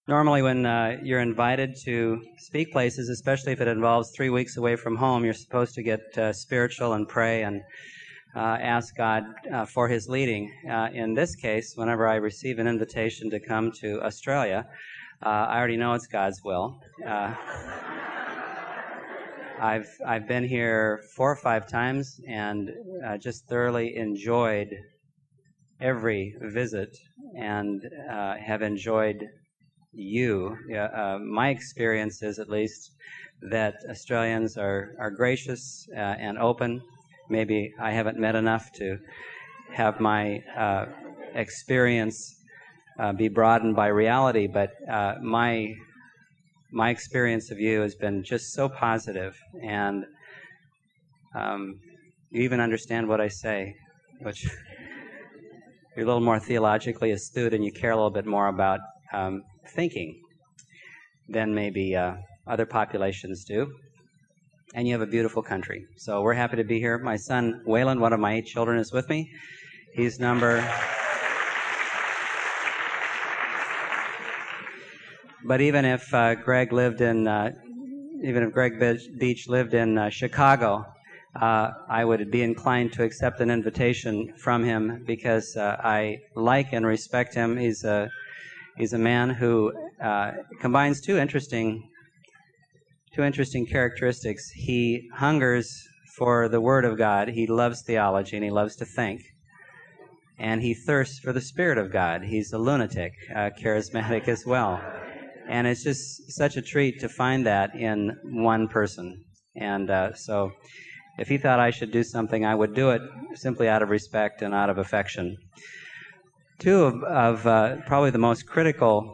Normally when you're invited to speak places, especially if it involves 3 weeks away from home, you're supposed to get spiritual and pray and ask God for His leading. In this case, whenever I receive an invitation to come to Australia, I already know it's God's will. I've been here 4 or 5 times and just thoroughly enjoyed every visit and have enjoyed you. My experience is, at least, that Australians are gracious and open. Maybe I haven't met enough to have my experience be broadened by reality, but my experience of you has been just so positive, and you even understand what I say, which you're a little more theologically astute and you care a little bit more about thinking than maybe other populations do. And you have a beautiful country. So we're happy to be here. My son, Waylon, one of my 8 children, is with me. He's number... But even if Greg Beach lived in Chicago, I would be inclined to accept an invitation from him because I like and respect him. He's a man who combines two interesting characteristics. He hungers for the Word of God. He loves theology and he loves to think. And he thirsts for the Spirit of God. He's a lunatic, charismatic as well. And it's just such a treat to find that in one person. And so if he thought I should do something, I would do it simply out of respect and out of affection. 2 of probably the most critical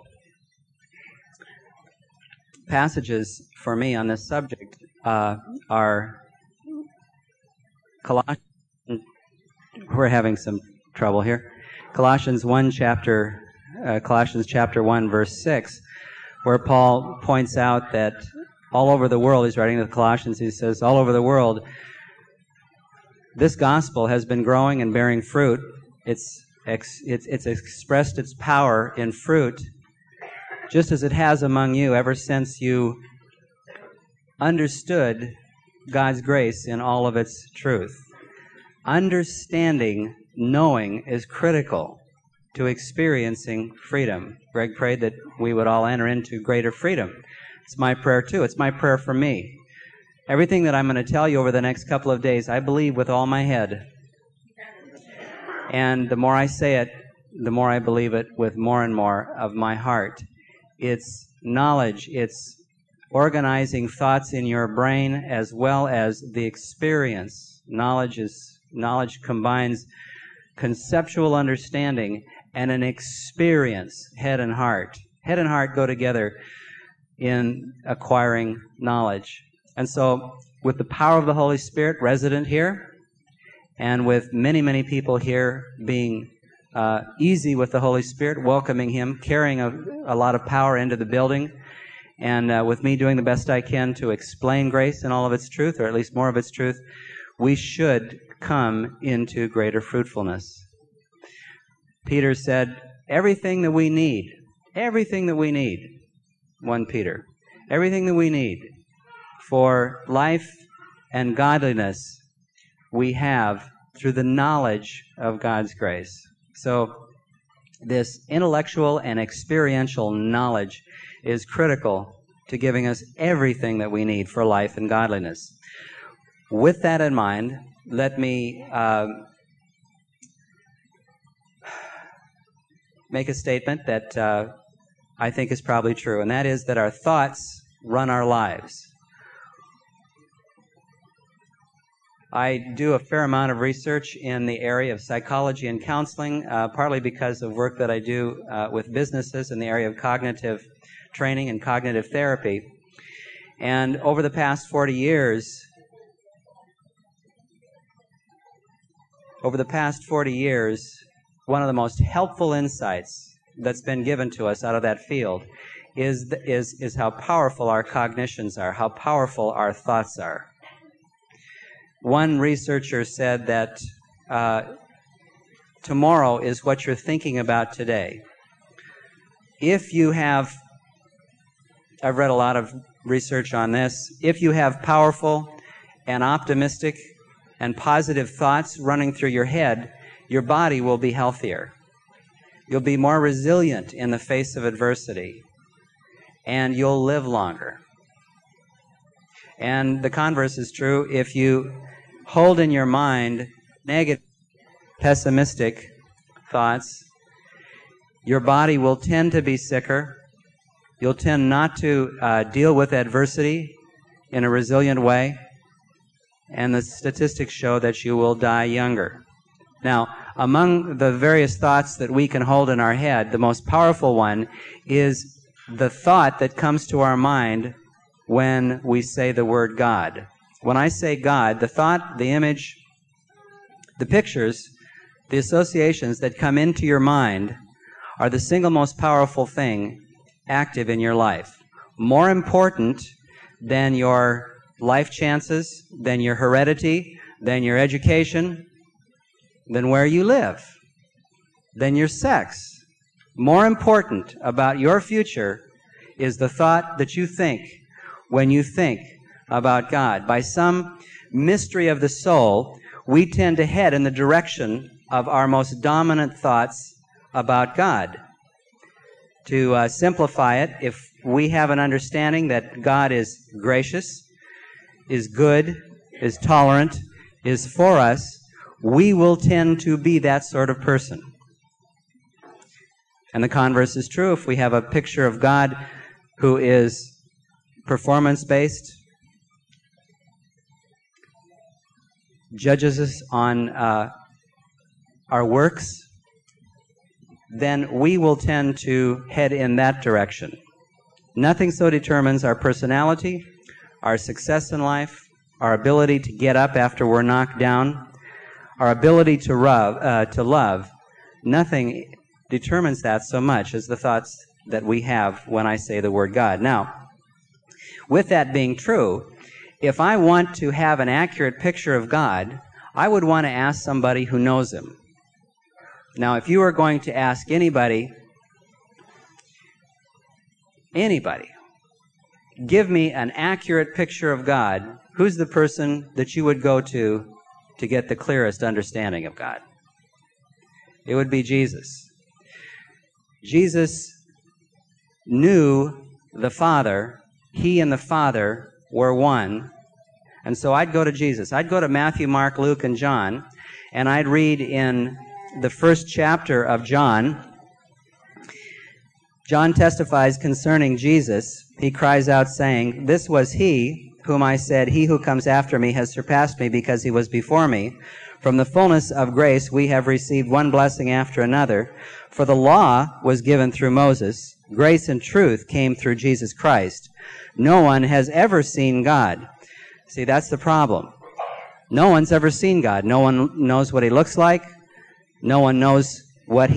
passages for me on this subject are Colossians. We're having some trouble here. Colossians chapter 1, verse 6, where Paul points out that all over the world, he's writing to the Colossians, he says, all over the world, this gospel has been growing and bearing fruit. It's expressed its power in fruit, just as it has among you ever since you understood God's grace in all of its truth. Understanding, knowing, is critical to experiencing freedom. Greg prayed that we would all enter into greater freedom. It's my prayer too. It's my prayer for me. Everything that I'm going to tell you over the next couple of days, I believe with all my head. And the more I say it, the more I believe it with more and more of my heart. It's knowledge. It's organizing thoughts in your brain as well as the experience. Knowledge combines conceptual understanding and an experience, head and heart. Head and heart go together in acquiring knowledge. And so, with the power of the Holy Spirit resident here, and with many, many people here being easy with the Holy Spirit, welcoming Him, carrying a lot of power into the building, and with me doing the best I can to explain grace in all of its truth, or at least more of its truth, we should come into greater fruitfulness. Peter said, everything that we need, 1 Peter, everything that we need for life and godliness, we have through the knowledge of God's grace. So this intellectual and experiential knowledge is critical to giving us everything that we need for life and godliness. With that in mind, let me make a statement that I think is probably true, and that is that our thoughts run our lives. I do a fair amount of research in the area of psychology and counseling, partly because of work that I do with businesses in the area of cognitive training and cognitive therapy. And over the past 40 years, one of the most helpful insights that's been given to us out of that field is how powerful our cognitions are, how powerful our thoughts are. One researcher said that tomorrow is what you're thinking about today. If you have I've read a lot of research on this. If you have powerful and optimistic and positive thoughts running through your head, your body will be healthier. You'll be more resilient in the face of adversity, and you'll live longer. And the converse is true. If you hold in your mind negative, pessimistic thoughts, your body will tend to be sicker. You'll tend not to deal with adversity in a resilient way, and the statistics show that you will die younger. Now, among the various thoughts that we can hold in our head, the most powerful one is the thought that comes to our mind when we say the word God. When I say God, the thought, the image, the pictures, the associations that come into your mind are the single most powerful thing active in your life. More important than your life chances, than your heredity, than your education, than where you live, than your sex. More important about your future is the thought that you think when you think about God. By some mystery of the soul, we tend to head in the direction of our most dominant thoughts about God. To simplify it, if we have an understanding that God is gracious, is good, is tolerant, is for us, we will tend to be that sort of person. And the converse is true. If we have a picture of God who is performance-based, judges us on our works, then we will tend to head in that direction. Nothing so determines our personality, our success in life, our ability to get up after we're knocked down, our ability to love. Nothing determines that so much as the thoughts that we have when I say the word God. Now, with that being true, if I want to have an accurate picture of God, I would want to ask somebody who knows Him. Now, if you are going to ask anybody, give me an accurate picture of God, who's the person that you would go to get the clearest understanding of God? It would be Jesus. Jesus knew the Father. He and the Father were one. And so I'd go to Jesus. I'd go to Matthew, Mark, Luke, and John, and I'd read in the first chapter of John. John testifies concerning Jesus. He cries out saying, "This was he whom I said, 'He who comes after me has surpassed me because he was before me.' From the fullness of grace we have received one blessing after another. For the law was given through Moses. Grace and truth came through Jesus Christ. No one has ever seen God." See, that's the problem. No one's ever seen God. No one knows what He looks like. No one knows what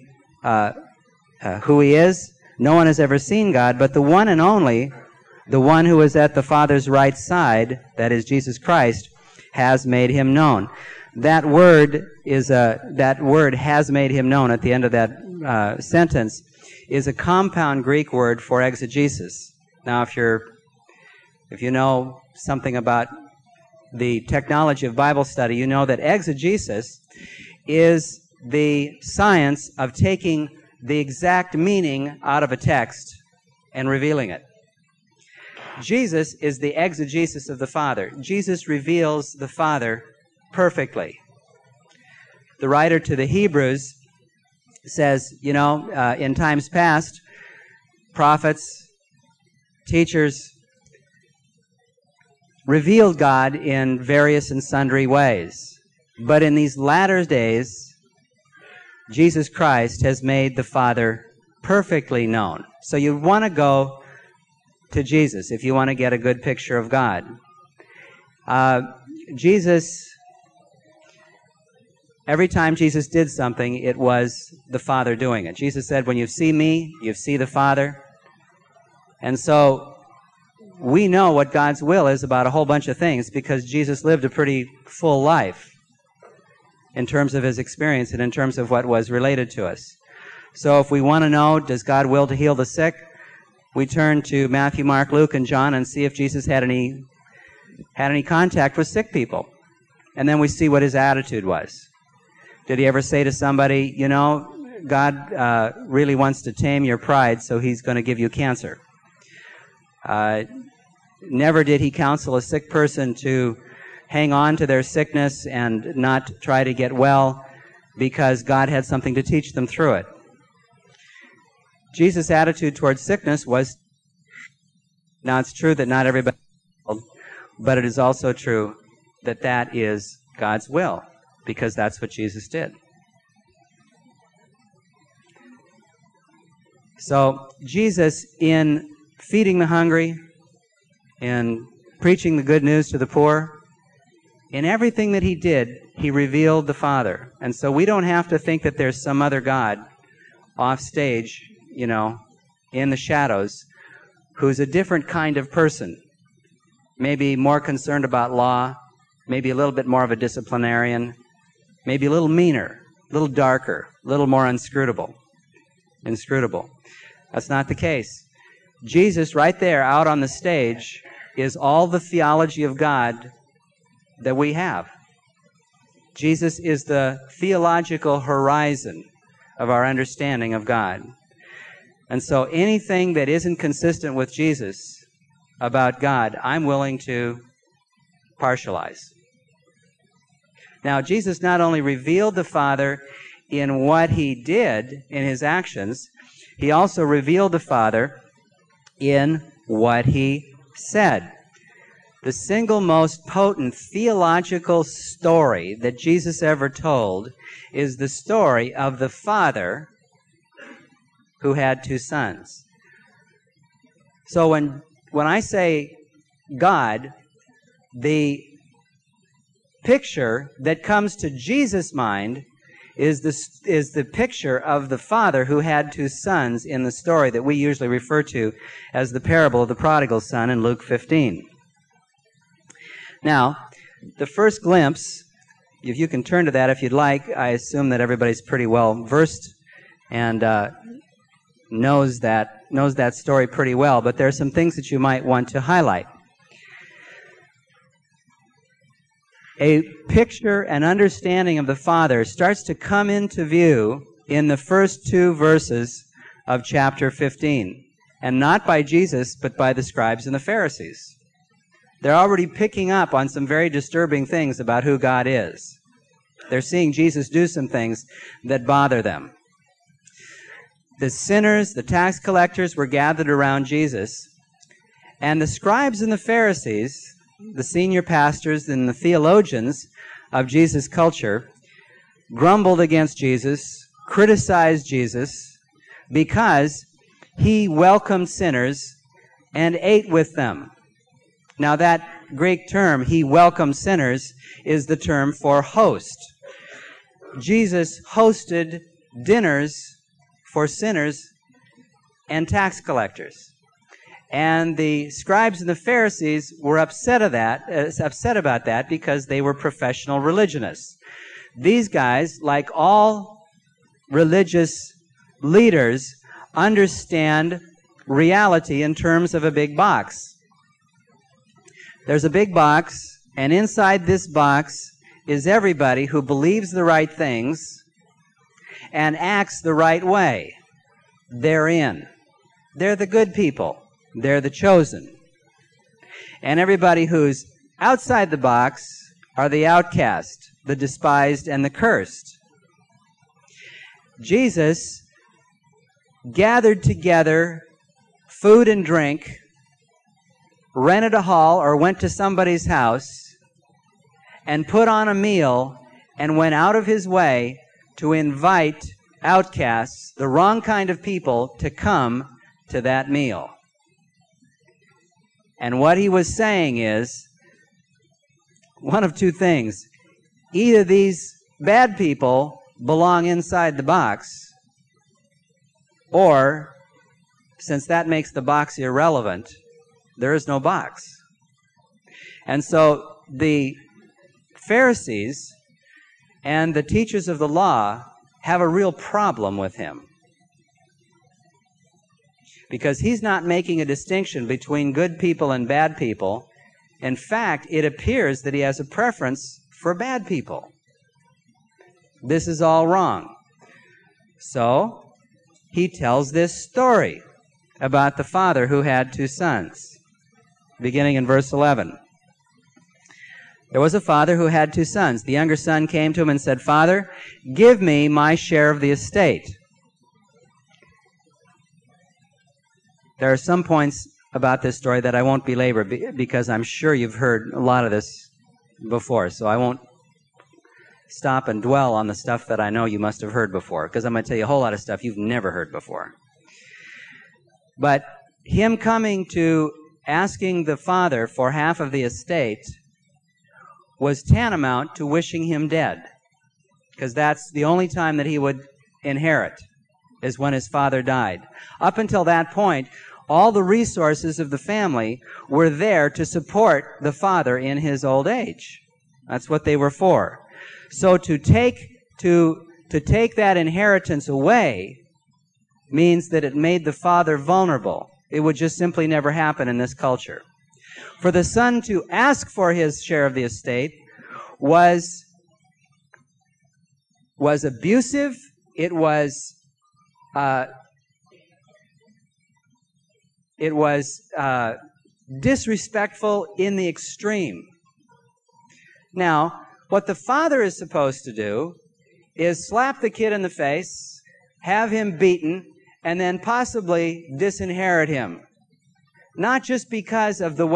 who He is. No one has ever seen God, but the one and only, the one who is at the Father's right side, that is Jesus Christ, has made Him known. That word has made Him known at the end of that sentence is a compound Greek word for exegesis. Now, if you know something about the technology of Bible study, you know that exegesis is the science of taking the exact meaning out of a text and revealing it. Jesus is the exegesis of the Father. Jesus reveals the Father perfectly. The writer to the Hebrews says, in times past, prophets, teachers revealed God in various and sundry ways. But in these latter days, Jesus Christ has made the Father perfectly known. So you want to go to Jesus if you want to get a good picture of God. Every time Jesus did something, it was the Father doing it. Jesus said, "When you see me, you see the Father." And so we know what God's will is about a whole bunch of things because Jesus lived a pretty full life in terms of His experience and in terms of what was related to us. So if we want to know, does God will to heal the sick? we turn to Matthew, Mark, Luke, and John and see if Jesus had any contact with sick people. And then we see what his attitude was. Did he ever say to somebody, you know, God really wants to tame your pride, so he's going to give you cancer? Never did he counsel a sick person to hang on to their sickness and not try to get well because God had something to teach them through it. Jesus' attitude towards sickness was, now it's true that not everybody, but it is also true that that is God's will, because that's what Jesus did. So Jesus, in feeding the hungry, in preaching the good news to the poor, in everything that he did, he revealed the Father. And so we don't have to think that there's some other God off stage, you know, in the shadows, who's a different kind of person, maybe more concerned about law, maybe a little bit more of a disciplinarian, maybe a little meaner, a little darker, a little more inscrutable. That's not the case. Jesus, right there out on the stage, is all the theology of God that we have. Jesus is the theological horizon of our understanding of God. And so anything that isn't consistent with Jesus about God, I'm willing to partialize. Now, Jesus not only revealed the Father in what he did in his actions, he also revealed the Father in what he said. The single most potent theological story that Jesus ever told is the story of the father who had two sons. So when I say God, the picture that comes to Jesus' mind is the picture of the father who had two sons in the story that we usually refer to as the parable of the prodigal son in Luke 15. Now, the first glimpse, if you can turn to that if you'd like, I assume that everybody's pretty well versed and knows that story pretty well, but there are some things that you might want to highlight. A picture and understanding of the Father starts to come into view in the first two verses of chapter 15, and not by Jesus, but by the scribes and the Pharisees. They're already picking up on some very disturbing things about who God is. They're seeing Jesus do some things that bother them. The sinners, the tax collectors, were gathered around Jesus, and the scribes and the Pharisees, the senior pastors and the theologians of Jesus' culture, grumbled against Jesus, criticized Jesus, because he welcomed sinners and ate with them. Now that Greek term, he welcomed sinners, is the term for host. Jesus hosted dinners for sinners and tax collectors. And the scribes and the Pharisees were upset about that because they were professional religionists. These guys, like all religious leaders, understand reality in terms of a big box. There's a big box, and inside this box is everybody who believes the right things and acts the right way. They're in. They're the good people. They're the chosen. And everybody who's outside the box are the outcast, the despised, and the cursed. Jesus gathered together food and drink, rented a hall or went to somebody's house, and put on a meal and went out of his way to invite outcasts, the wrong kind of people, to come to that meal. And what he was saying is one of two things. Either these bad people belong inside the box, or, since that makes the box irrelevant, there is no box. And so the Pharisees and the teachers of the law have a real problem with him. because he's not making a distinction between good people and bad people. In fact, it appears that he has a preference for bad people. This is all wrong. So, he tells this story about the father who had 2 sons, beginning in verse 11. There was a father who had 2 sons. The younger son came to him and said, "Father, give me my share of the estate." There are some points about this story that I won't belabor because I'm sure you've heard a lot of this before, so I won't stop and dwell on the stuff that I know you must have heard before, because I'm going to tell you a whole lot of stuff you've never heard before. But him coming to asking the father for half of the estate was tantamount to wishing him dead, because that's the only time that he would inherit, is when his father died. Up until that point, all the resources of the family were there to support the father in his old age. That's what they were for. So to take that inheritance away means that it made the father vulnerable. It would just simply never happen in this culture. For the son to ask for his share of the estate was abusive. It was disrespectful in the extreme. Now, what the father is supposed to do is slap the kid in the face, have him beaten, and then possibly disinherit him. Not just because of the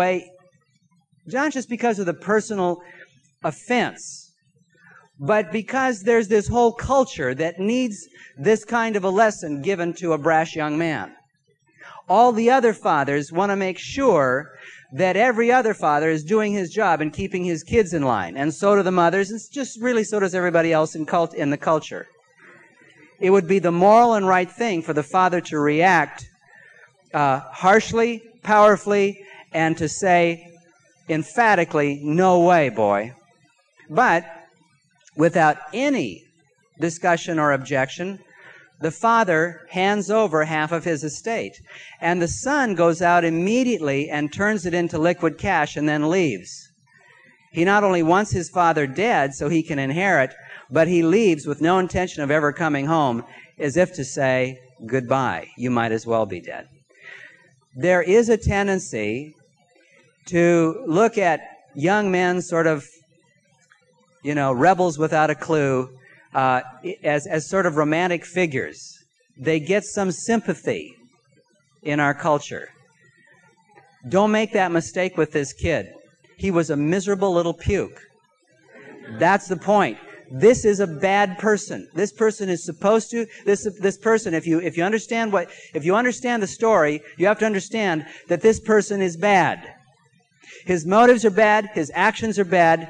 personal offense, but because there's this whole culture that needs this kind of a lesson given to a brash young man. All the other fathers want to make sure that every other father is doing his job and keeping his kids in line. And so do the mothers, and just really so does everybody else in the culture. It would be the moral and right thing for the father to react harshly, powerfully, and to say emphatically, "No way, boy." But without any discussion or objection, the father hands over half of his estate. And the son goes out immediately and turns it into liquid cash and then leaves. He not only wants his father dead so he can inherit, but he leaves with no intention of ever coming home, as if to say, "Goodbye, you might as well be dead." There is a tendency to look at young men sort of, rebels without a clue, as sort of romantic figures. They get some sympathy in our culture. Don't make that mistake with this kid. He was a miserable little puke. That's the point. This is a bad person. This person is supposed to, this person, if you understand the story, you have to understand that this person is bad. His motives are bad, his actions are bad,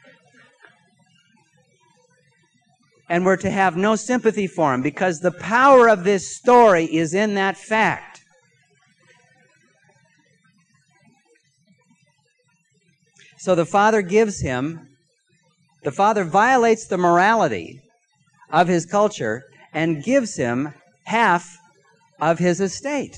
and we're to have no sympathy for him, because the power of this story is in that fact. So the father violates the morality of his culture and gives him half of his estate.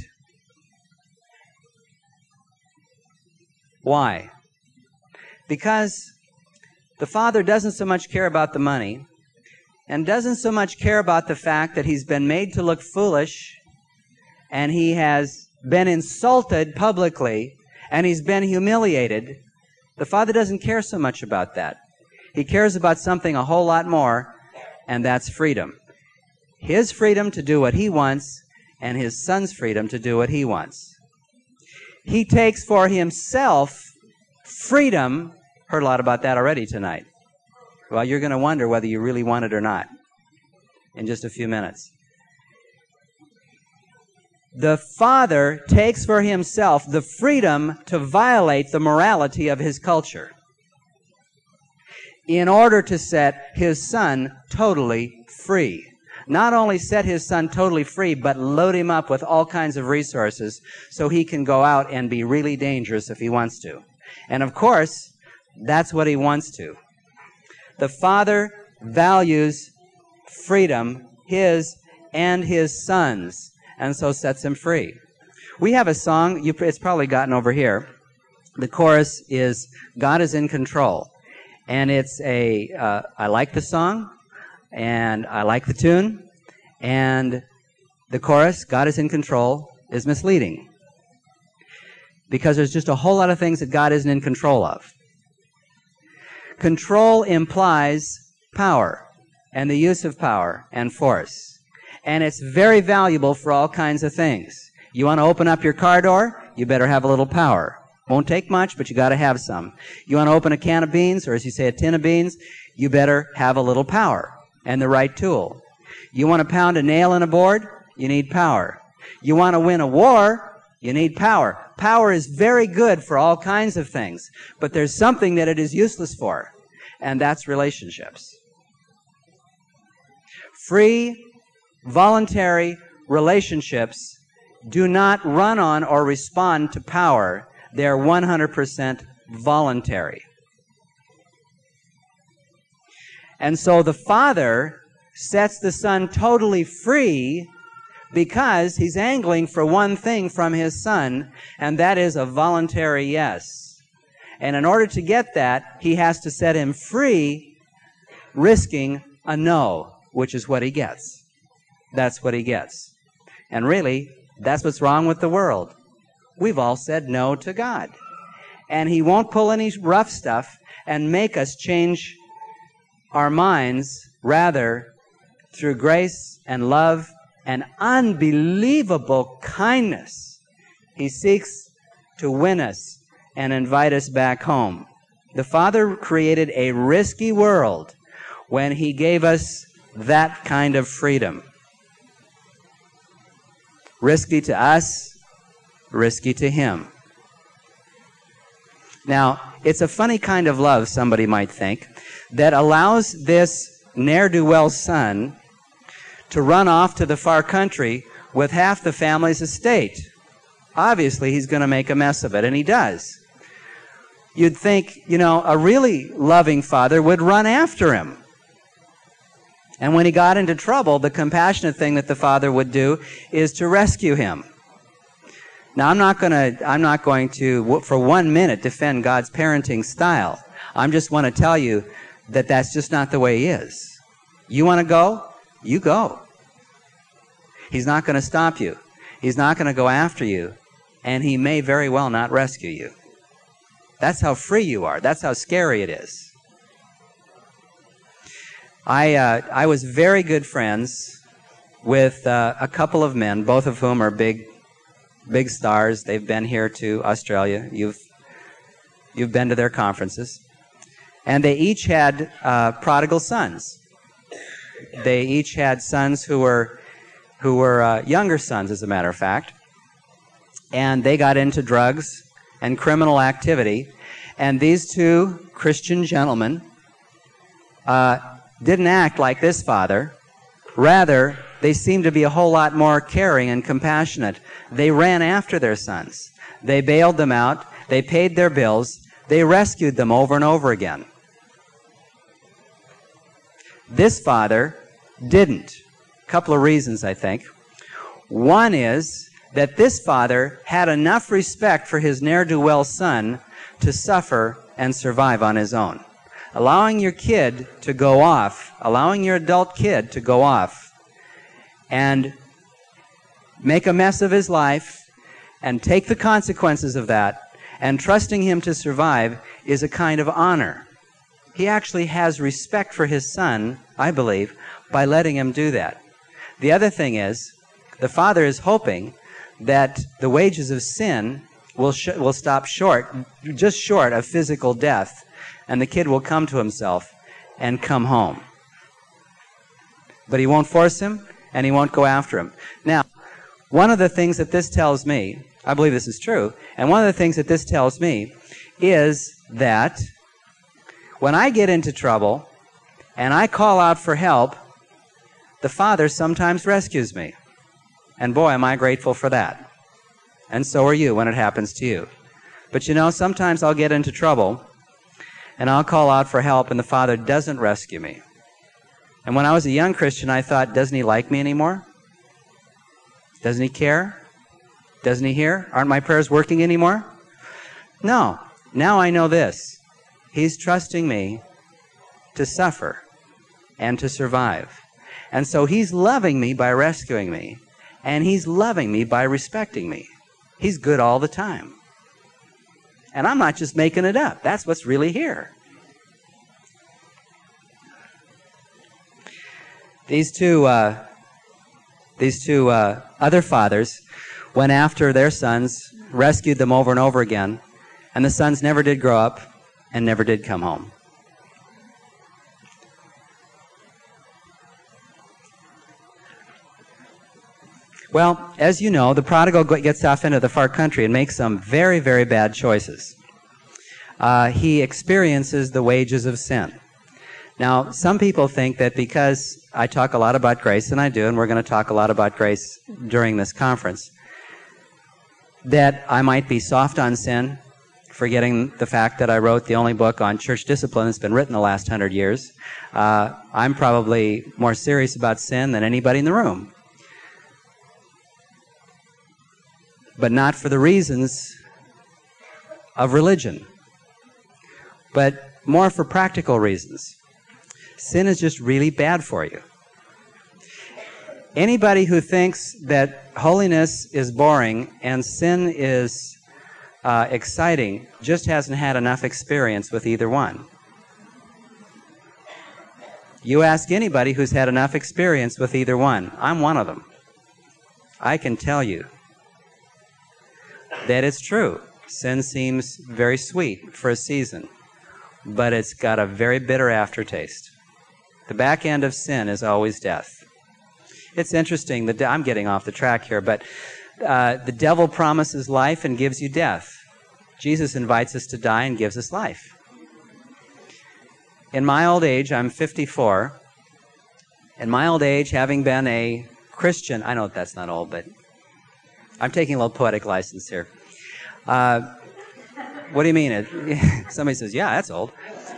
Why? Because the father doesn't so much care about the money, and doesn't so much care about the fact that he's been made to look foolish, and he has been insulted publicly, and he's been humiliated. The father doesn't care so much about that. He cares about something a whole lot more, and that's freedom. His freedom to do what he wants, and his son's freedom to do what he wants. He takes for himself freedom. Heard a lot about that already tonight. Well, you're going to wonder whether you really want it or not in just a few minutes. The father takes for himself the freedom to violate the morality of his culture in order to set his son totally free. Not only set his son totally free, but load him up with all kinds of resources so he can go out and be really dangerous if he wants to. And of course, that's what he wants to. The father values freedom, his and his son's, and so sets him free. We have a song, it's probably gotten over here. The chorus is, God is in control. And it's I like the song, and I like the tune, and the chorus, God is in control, is misleading. Because there's just a whole lot of things that God isn't in control of. Control implies power, and the use of power and force. And it's very valuable for all kinds of things. You want to open up your car door? You better have a little power. Won't take much, but you got to have some. You want to open a can of beans, or as you say, a tin of beans? You better have a little power and the right tool. You want to pound a nail in a board? You need power. You want to win a war? You need power. Power is very good for all kinds of things, but there's something that it is useless for, and that's relationships. Free, voluntary relationships do not run on or respond to power. They're 100% voluntary. And so the Father sets the Son totally free because he's angling for one thing from his Son, and that is a voluntary yes. And in order to get that, he has to set him free, risking a no, which is what he gets. That's what he gets. And really, that's what's wrong with the world. We've all said no to God. And he won't pull any rough stuff and make us change our minds. Rather, through grace and love and unbelievable kindness, he seeks to win us and invite us back home. The Father created a risky world when he gave us that kind of freedom. Risky to us, risky to him. Now, it's a funny kind of love, somebody might think, that allows this ne'er-do-well son to run off to the far country with half the family's estate. Obviously, he's going to make a mess of it, and he does. You'd think, a really loving father would run after him. And when he got into trouble, the compassionate thing that the father would do is to rescue him. Now, I'm not going to, for 1 minute, defend God's parenting style. I just want to tell you that that's just not the way he is. You want to go? You go. He's not going to stop you. He's not going to go after you. And he may very well not rescue you. That's how free you are. That's how scary it is. I was very good friends with a couple of men, both of whom are big stars. They've been here to Australia. You've been to their conferences. And they each had prodigal sons. They each had sons who were younger sons, as a matter of fact. And they got into drugs and criminal activity. And these two Christian gentlemen didn't act like this father. Rather, they seemed to be a whole lot more caring and compassionate. They ran after their sons. They bailed them out. They paid their bills. They rescued them over and over again. This father didn't. A couple of reasons, I think. One is that this father had enough respect for his ne'er-do-well son to suffer and survive on his own. Allowing your kid to go off, allowing your adult kid to go off and make a mess of his life and take the consequences of that and trusting him to survive is a kind of honor. He actually has respect for his son, I believe, by letting him do that. The other thing is, the father is hoping that the wages of sin will stop just short of physical death, and the kid will come to himself and come home. But he won't force him, and he won't go after him. Now, one of the things that this tells me, I believe this is true, and one of the things that this tells me is that when I get into trouble and I call out for help, the Father sometimes rescues me. And boy, am I grateful for that. And so are you when it happens to you. But sometimes I'll get into trouble and I'll call out for help and the Father doesn't rescue me. And when I was a young Christian, I thought, doesn't he like me anymore? Doesn't he care? Doesn't he hear? Aren't my prayers working anymore? No. Now I know this. He's trusting me to suffer and to survive. And so he's loving me by rescuing me, and he's loving me by respecting me. He's good all the time. And I'm not just making it up. That's what's really here. These two other fathers went after their sons, rescued them over and over again, and the sons never did grow up and never did come home. Well, as you know, the prodigal gets off into the far country and makes some very, very bad choices. He experiences the wages of sin. Now, some people think that because I talk a lot about grace, and I do, and we're going to talk a lot about grace during this conference, that I might be soft on sin, forgetting the fact that I wrote the only book on church discipline that's been written the last 100 years. I'm probably more serious about sin than anybody in the room. But not for the reasons of religion, but more for practical reasons. Sin is just really bad for you. Anybody who thinks that holiness is boring and sin is exciting just hasn't had enough experience with either one. You ask anybody who's had enough experience with either one. I'm one of them. I can tell you that it's true. Sin seems very sweet for a season, but it's got a very bitter aftertaste. The back end of sin is always death. It's interesting that I'm getting off the track here, but the devil promises life and gives you death. Jesus invites us to die and gives us life. In my old age, I'm 54. In my old age, having been a Christian, I know that's not old, but I'm taking a little poetic license here. What do you mean? Somebody says, yeah, that's old.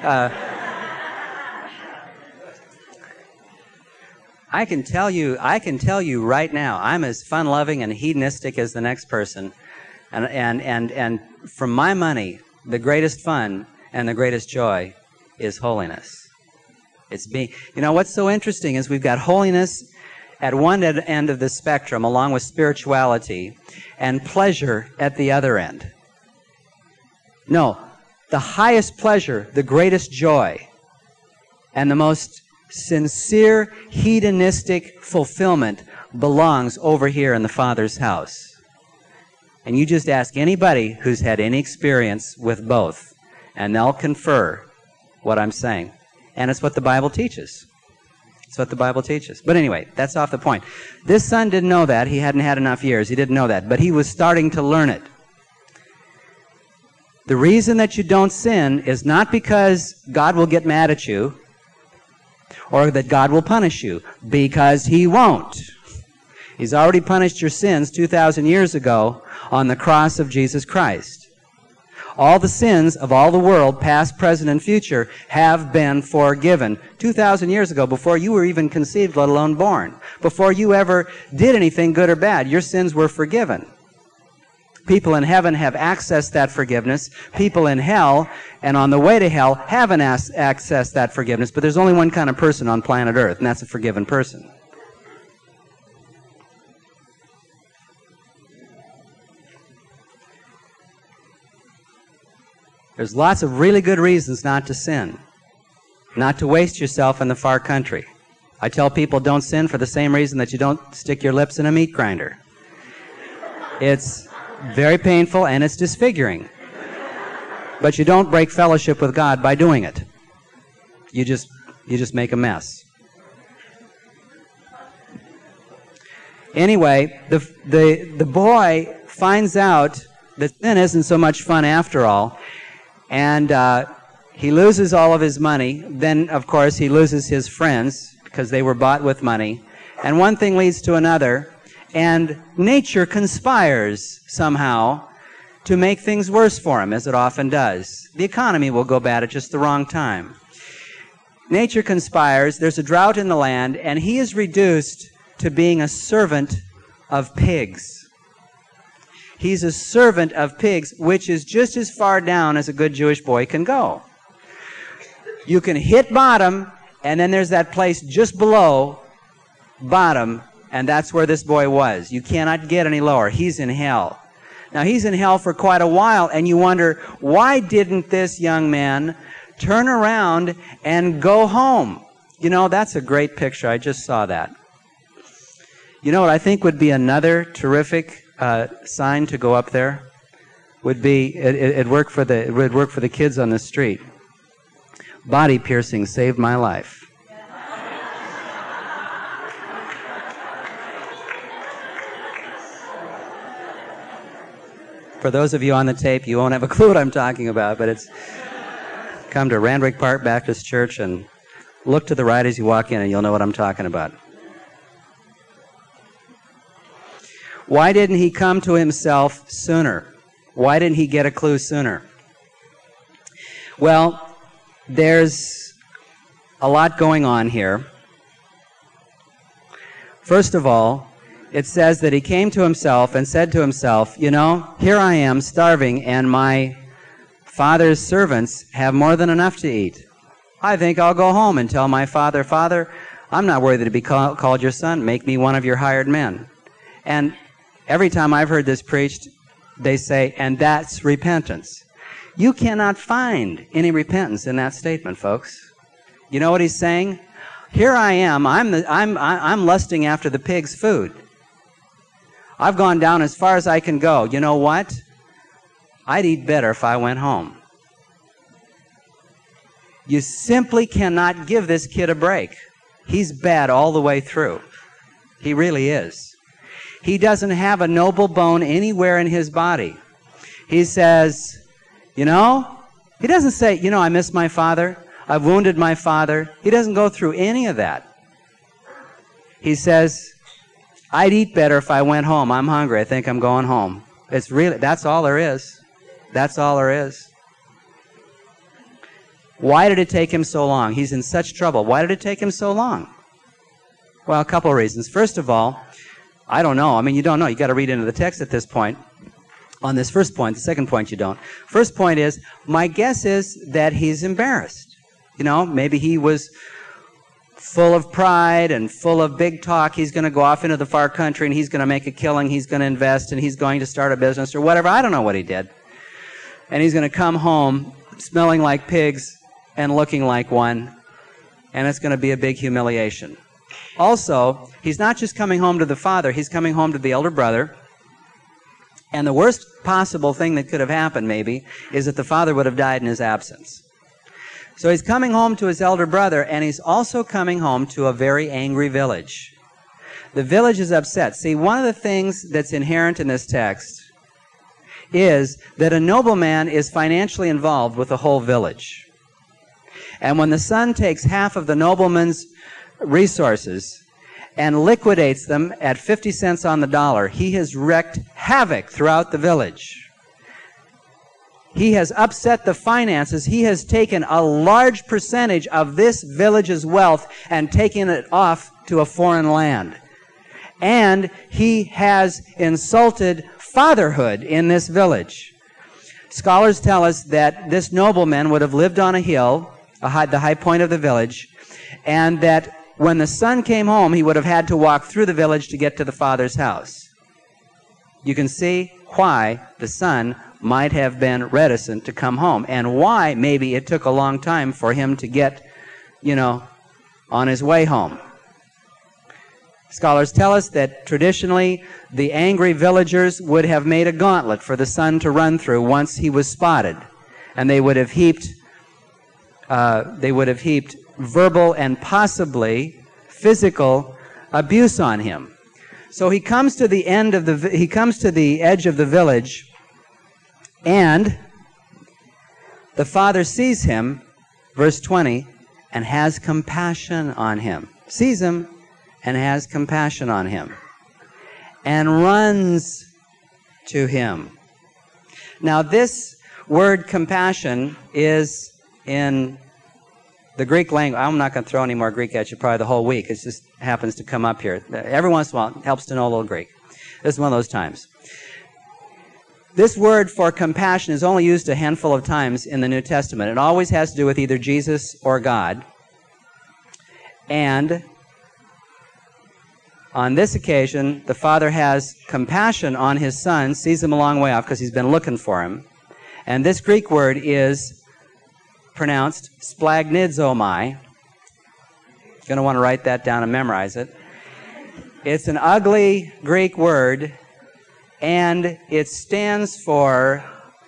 I can tell you right now, I'm as fun-loving and hedonistic as the next person. And from my money, the greatest fun and the greatest joy is holiness. What's so interesting is we've got holiness at one end of the spectrum, along with spirituality, and pleasure at the other end. No, the highest pleasure, the greatest joy, and the most sincere, hedonistic fulfillment belongs over here in the Father's house. And you just ask anybody who's had any experience with both, and they'll confer what I'm saying. And it's what the Bible teaches. It's what the Bible teaches. But anyway, that's off the point. This son didn't know that. He hadn't had enough years. He didn't know that. But he was starting to learn it. The reason that you don't sin is not because God will get mad at you or that God will punish you, because He won't. He's already punished your sins 2,000 years ago on the cross of Jesus Christ. All the sins of all the world, past, present, and future, have been forgiven 2,000 years ago, before you were even conceived, let alone born. Before you ever did anything good or bad, your sins were forgiven. People in heaven have accessed that forgiveness. People in hell and on the way to hell haven't accessed that forgiveness. But there's only one kind of person on planet Earth, and that's a forgiven person. There's lots of really good reasons not to sin, not to waste yourself in the far country. I tell people don't sin for the same reason that you don't stick your lips in a meat grinder. It's very painful and it's disfiguring. But you don't break fellowship with God by doing it. You just make a mess. Anyway, the boy finds out that sin isn't so much fun after all, and he loses all of his money. Then, of course, he loses his friends because they were bought with money. And one thing leads to another, and nature conspires somehow to make things worse for him, as it often does. The economy will go bad at just the wrong time. Nature conspires, there's a drought in the land, and he is reduced to being a servant of pigs. He's a servant of pigs, which is just as far down as a good Jewish boy can go. You can hit bottom, and then there's that place just below bottom, and that's where this boy was. You cannot get any lower. He's in hell. Now, he's in hell for quite a while, and you wonder, why didn't this young man turn around and go home? You know, that's a great picture. I just saw that. You know what I think would be another terrific sign to go up there? Would be, it'd work for the kids on the street. Body piercing saved my life. For those of you on the tape, you won't have a clue what I'm talking about, but it's come to Randwick Park Baptist Church and look to the right as you walk in and you'll know what I'm talking about. Why didn't he come to himself sooner? Why didn't he get a clue sooner? Well, there's a lot going on here. First of all, it says that he came to himself and said to himself, you know, here I am starving and my father's servants have more than enough to eat. I think I'll go home and tell my father, Father, I'm not worthy to be called your son. Make me one of your hired men. And every time I've heard this preached, they say, and that's repentance. You cannot find any repentance in that statement, folks. You know what he's saying? Here I am. I'm lusting after the pig's food. I've gone down as far as I can go. You know what? I'd eat better if I went home. You simply cannot give this kid a break. He's bad all the way through. He really is. He doesn't have a noble bone anywhere in his body. He says, you know, he doesn't say, you know, I miss my father. I've wounded my father. He doesn't go through any of that. He says, I'd eat better if I went home. I'm hungry. I think I'm going home. It's really, that's all there is. That's all there is. Why did it take him so long? He's in such trouble. Why did it take him so long? Well, a couple of reasons. First of all, I don't know. I mean, you don't know. You got to read into the text at this point. On this first point, the second point you don't. First point is, my guess is that he's embarrassed. You know, maybe he was full of pride and full of big talk. He's going to go off into the far country and he's going to make a killing. He's going to invest and he's going to start a business or whatever. I don't know what he did. And he's going to come home smelling like pigs and looking like one. And it's going to be a big humiliation. Also, he's not just coming home to the father. He's coming home to the elder brother. And the worst possible thing that could have happened, maybe, is that the father would have died in his absence. So he's coming home to his elder brother, and he's also coming home to a very angry village. The village is upset. See, one of the things that's inherent in this text is that a nobleman is financially involved with the whole village. And when the son takes half of the nobleman's resources and liquidates them at 50 cents on the dollar, he has wreaked havoc throughout the village. He has upset the finances. He has taken a large percentage of this village's wealth and taken it off to a foreign land. And he has insulted fatherhood in this village. Scholars tell us that this nobleman would have lived on a hill, the high point of the village, and that when the son came home, he would have had to walk through the village to get to the father's house. You can see why the son might have been reticent to come home, and why maybe it took a long time for him to get, on his way home. Scholars tell us that traditionally the angry villagers would have made a gauntlet for the son to run through once he was spotted, and they would have heaped verbal and possibly physical abuse on him. So he comes to the edge of the village, and the father sees him, verse 20, and has compassion on him. Sees him and has compassion on him, and runs to him. Now, this word compassion is in the Greek language. I'm not going to throw any more Greek at you probably the whole week. It just happens to come up here. Every once in a while, it helps to know a little Greek. This is one of those times. This word for compassion is only used a handful of times in the New Testament. It always has to do with either Jesus or God. And on this occasion, the Father has compassion on his Son, sees him a long way off because he's been looking for him. And this Greek word is pronounced splagnidzomai. You're going to want to write that down and memorize it. It's an ugly Greek word, and it stands for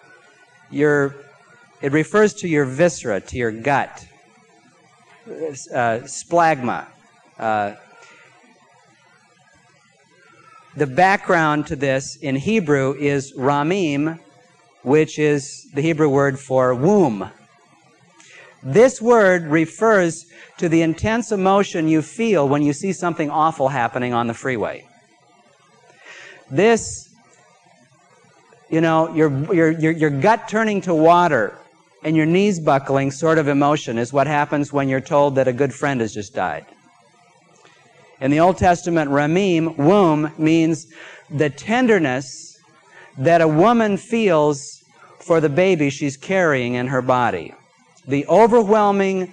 it refers to your viscera, to your gut. Splagma. The background to this in Hebrew is ramim, which is the Hebrew word for womb. This word refers to the intense emotion you feel when you see something awful happening on the freeway. This, your gut turning to water and your knees buckling sort of emotion is what happens when you're told that a good friend has just died. In the Old Testament, ramim, womb, means the tenderness that a woman feels for the baby she's carrying in her body. The overwhelming,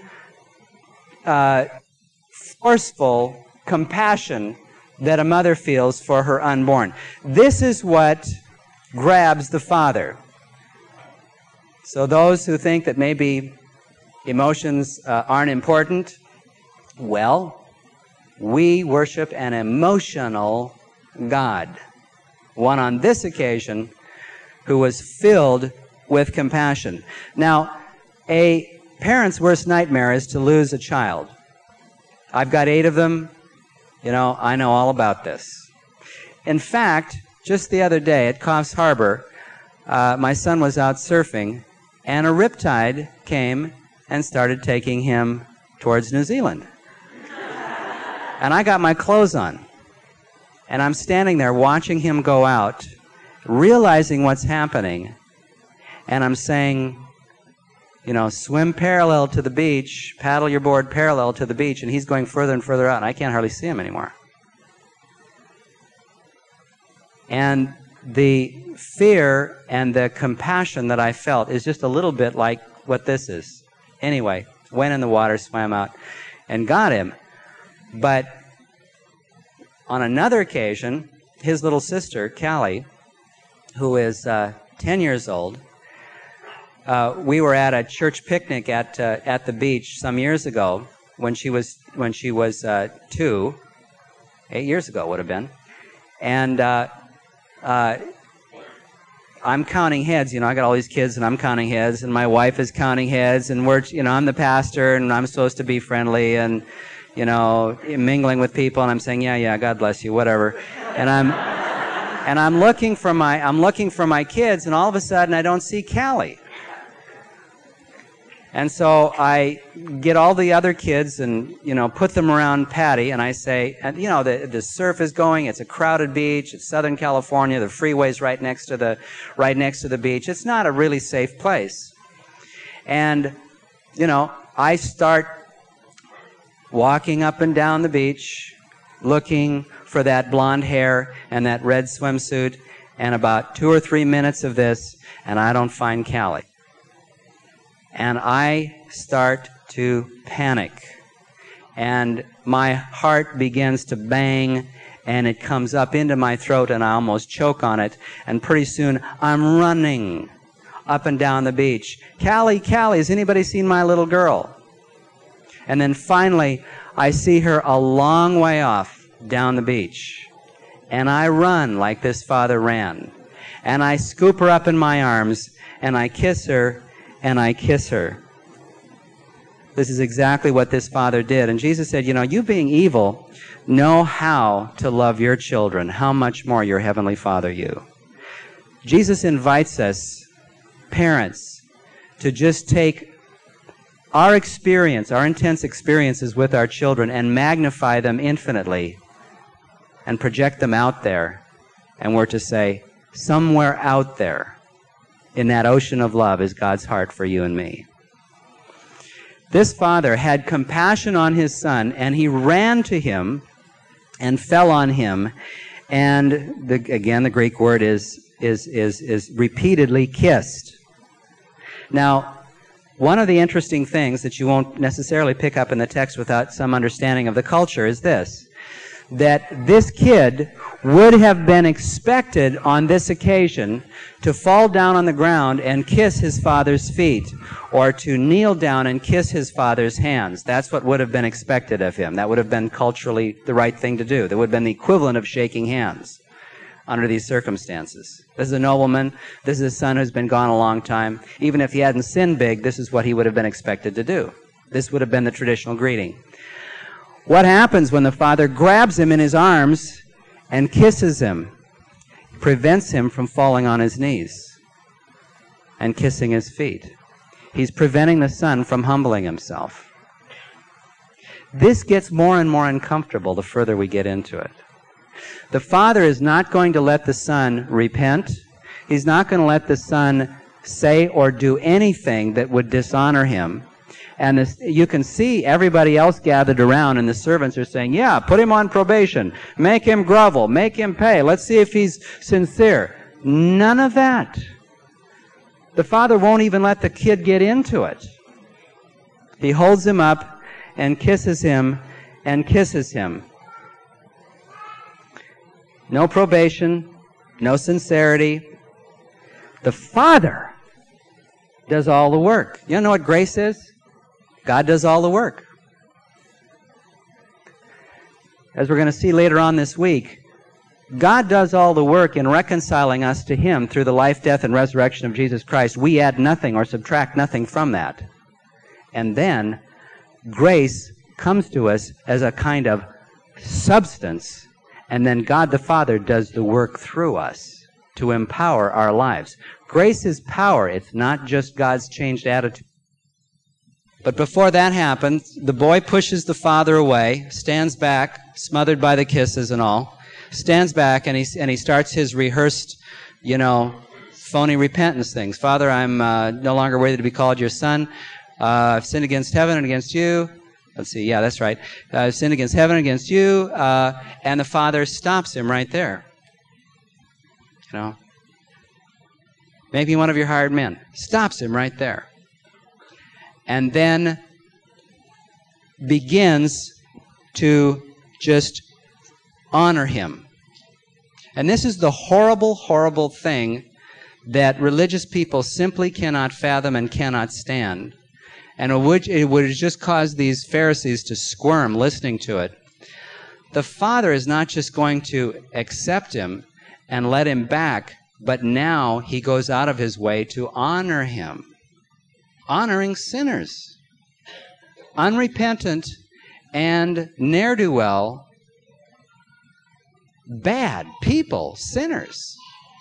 forceful compassion that a mother feels for her unborn. This is what grabs the Father. So those who think that maybe emotions aren't important, well, we worship an emotional God. One on this occasion who was filled with compassion. Now, a parent's worst nightmare is to lose a child. I've got 8 of them. I know all about this. In fact, just the other day at Coffs Harbor, my son was out surfing, and a riptide came and started taking him towards New Zealand. And I got my clothes on, and I'm standing there watching him go out, realizing what's happening, and I'm saying, swim parallel to the beach, paddle your board parallel to the beach, and he's going further and further out, and I can't hardly see him anymore. And the fear and the compassion that I felt is just a little bit like what this is. Anyway, went in the water, swam out, and got him. But on another occasion, his little sister, Callie, who is 10 years old, we were at a church picnic at the beach some years ago when she was 2. 8 years ago would have been, and I'm counting heads. I got all these kids, and I'm counting heads, and my wife is counting heads, and I'm the pastor, and I'm supposed to be friendly, and mingling with people, and I'm saying, yeah, God bless you, whatever, and I'm looking for my kids, and all of a sudden I don't see Callie. And so I get all the other kids and, put them around Patty, and I say, the surf is going, it's a crowded beach, it's Southern California, the freeway's right next to the beach. It's not a really safe place. And, I start walking up and down the beach, looking for that blonde hair and that red swimsuit, and about 2 or 3 minutes of this, and I don't find Callie. And I start to panic. And my heart begins to bang, and it comes up into my throat, and I almost choke on it. And pretty soon, I'm running up and down the beach. Callie, has anybody seen my little girl? And then finally, I see her a long way off down the beach. And I run like this father ran. And I scoop her up in my arms, and I kiss her, and I kiss her. This is exactly what this father did. And Jesus said, you being evil, know how to love your children. How much more your heavenly Father you. Jesus invites us, parents, to just take our experience, our intense experiences with our children, and magnify them infinitely and project them out there. And we're to say, somewhere out there in that ocean of love is God's heart for you and me. This father had compassion on his son, and he ran to him and fell on him. And again, the Greek word is is repeatedly kissed. Now, one of the interesting things that you won't necessarily pick up in the text without some understanding of the culture is this, that this kid would have been expected on this occasion to fall down on the ground and kiss his father's feet, or to kneel down and kiss his father's hands. That's what would have been expected of him. That would have been culturally the right thing to do. That would have been the equivalent of shaking hands under these circumstances. This is a nobleman. This is a son who's been gone a long time. Even if he hadn't sinned big, this is what he would have been expected to do. This would have been the traditional greeting. What happens when the father grabs him in his arms and kisses him? Prevents him from falling on his knees and kissing his feet. He's preventing the son from humbling himself. This gets more and more uncomfortable the further we get into it. The father is not going to let the son repent. He's not going to let the son say or do anything that would dishonor him. And you can see everybody else gathered around, and the servants are saying, yeah, put him on probation. Make him grovel. Make him pay. Let's see if he's sincere. None of that. The father won't even let the kid get into it. He holds him up and kisses him and kisses him. No probation, no sincerity. The father does all the work. You know what grace is? God does all the work. As we're going to see later on this week, God does all the work in reconciling us to Him through the life, death, and resurrection of Jesus Christ. We add nothing or subtract nothing from that. And then grace comes to us as a kind of substance, and then God the Father does the work through us to empower our lives. Grace is power. It's not just God's changed attitude. But before that happens, the boy pushes the father away, stands back, smothered by the kisses and all, stands back, and he starts his rehearsed, phony repentance things. Father, I'm no longer worthy to be called your son. I've sinned against heaven and against you. Let's see, yeah, that's right. I've sinned against heaven and against you. And the father stops him right there. Make me one of your hired men. Stops him right there. And then begins to just honor him. And this is the horrible, horrible thing that religious people simply cannot fathom and cannot stand. And it would just cause these Pharisees to squirm listening to it. The father is not just going to accept him and let him back, but now he goes out of his way to honor him. Honoring sinners, unrepentant and ne'er-do-well, bad people, sinners.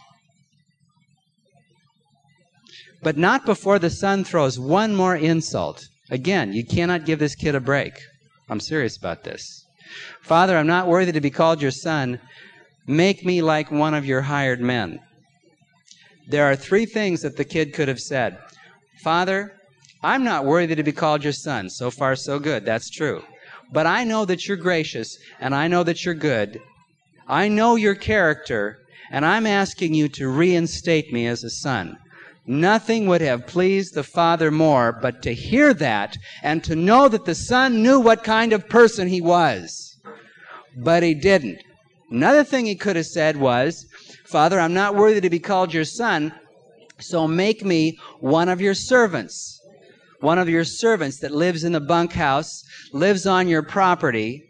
But not before the son throws one more insult. Again, you cannot give this kid a break. I'm serious about this. Father, I'm not worthy to be called your son. Make me like one of your hired men. There are three things that the kid could have said. Father, I'm not worthy to be called your son. So far, so good. That's true. But I know that you're gracious, and I know that you're good. I know your character, and I'm asking you to reinstate me as a son. Nothing would have pleased the father more but to hear that and to know that the son knew what kind of person he was. But he didn't. Another thing he could have said was, Father, I'm not worthy to be called your son, so make me one of your servants. One of your servants that lives in the bunkhouse, lives on your property,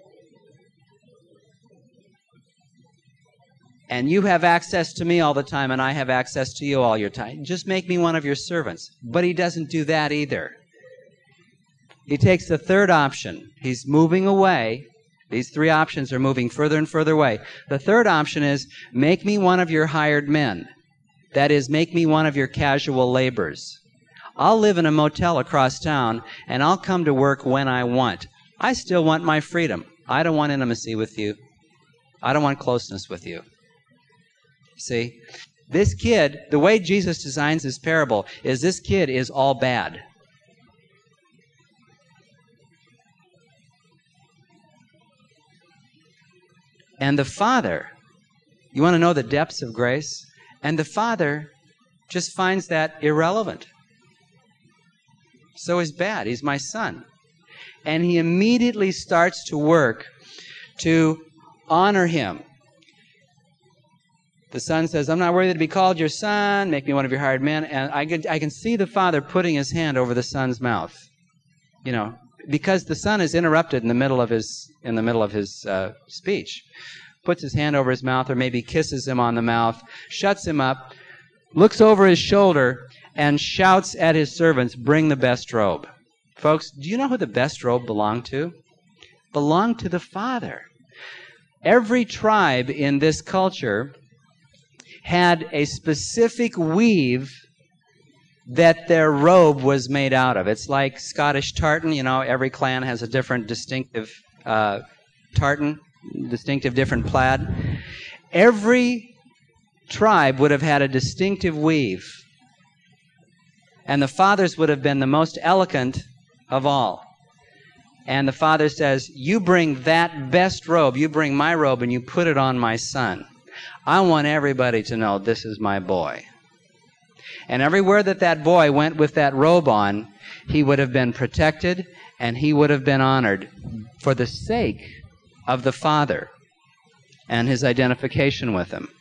and you have access to me all the time, and I have access to you all your time. Just make me one of your servants. But he doesn't do that either. He takes the third option. He's moving away. These three options are moving further and further away. The third option is, make me one of your hired men. That is, make me one of your casual laborers. I'll live in a motel across town, and I'll come to work when I want. I still want my freedom. I don't want intimacy with you. I don't want closeness with you. See? This kid, the way Jesus designs this parable is this kid is all bad. And the father, you want to know the depths of grace? And the father just finds that irrelevant. So he's bad. He's my son. And he immediately starts to work to honor him. The son says, I'm not worthy to be called your son. Make me one of your hired men. And I can see the father putting his hand over the son's mouth. You know, because the son is interrupted in the middle of his speech. Puts his hand over his mouth, or maybe kisses him on the mouth, shuts him up, looks over his shoulder, and shouts at his servants, bring the best robe. Folks, do you know who the best robe belonged to? Belonged to the father. Every tribe in this culture had a specific weave that their robe was made out of. It's like Scottish tartan. You know, every clan has a different distinctive tartan, distinctive different plaid. Every tribe would have had a distinctive weave. And the fathers would have been the most eloquent of all. And the father says, you bring that best robe, you bring my robe, and you put it on my son. I want everybody to know this is my boy. And everywhere that boy went with that robe on, he would have been protected and he would have been honored for the sake of the father and his identification with him.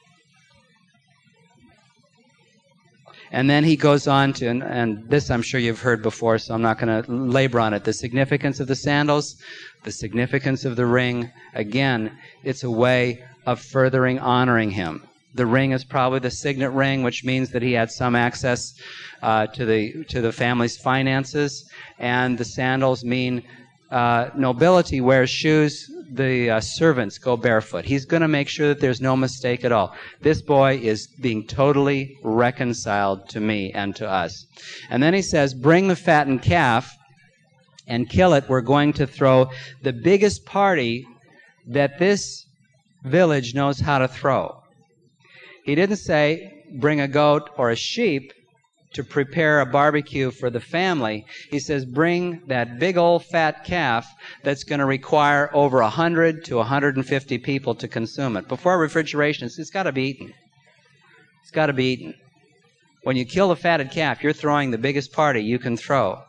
And then he goes on to, and this I'm sure you've heard before, so I'm not going to labor on it, the significance of the sandals, the significance of the ring. Again, it's a way of furthering honoring him. The ring is probably the signet ring, which means that he had some access to the family's finances, and the sandals mean nobility wears shoes. The servants go barefoot. He's going to make sure that there's no mistake at all. This boy is being totally reconciled to me and to us. And then he says, bring the fattened calf and kill it. We're going to throw the biggest party that this village knows how to throw. He didn't say, bring a goat or a sheep to prepare a barbecue for the family. He says, bring that big old fat calf that's going to require over 100 to 150 people to consume it. Before refrigeration, it's got to be eaten. It's got to be eaten. When you kill a fatted calf, you're throwing the biggest party you can throw.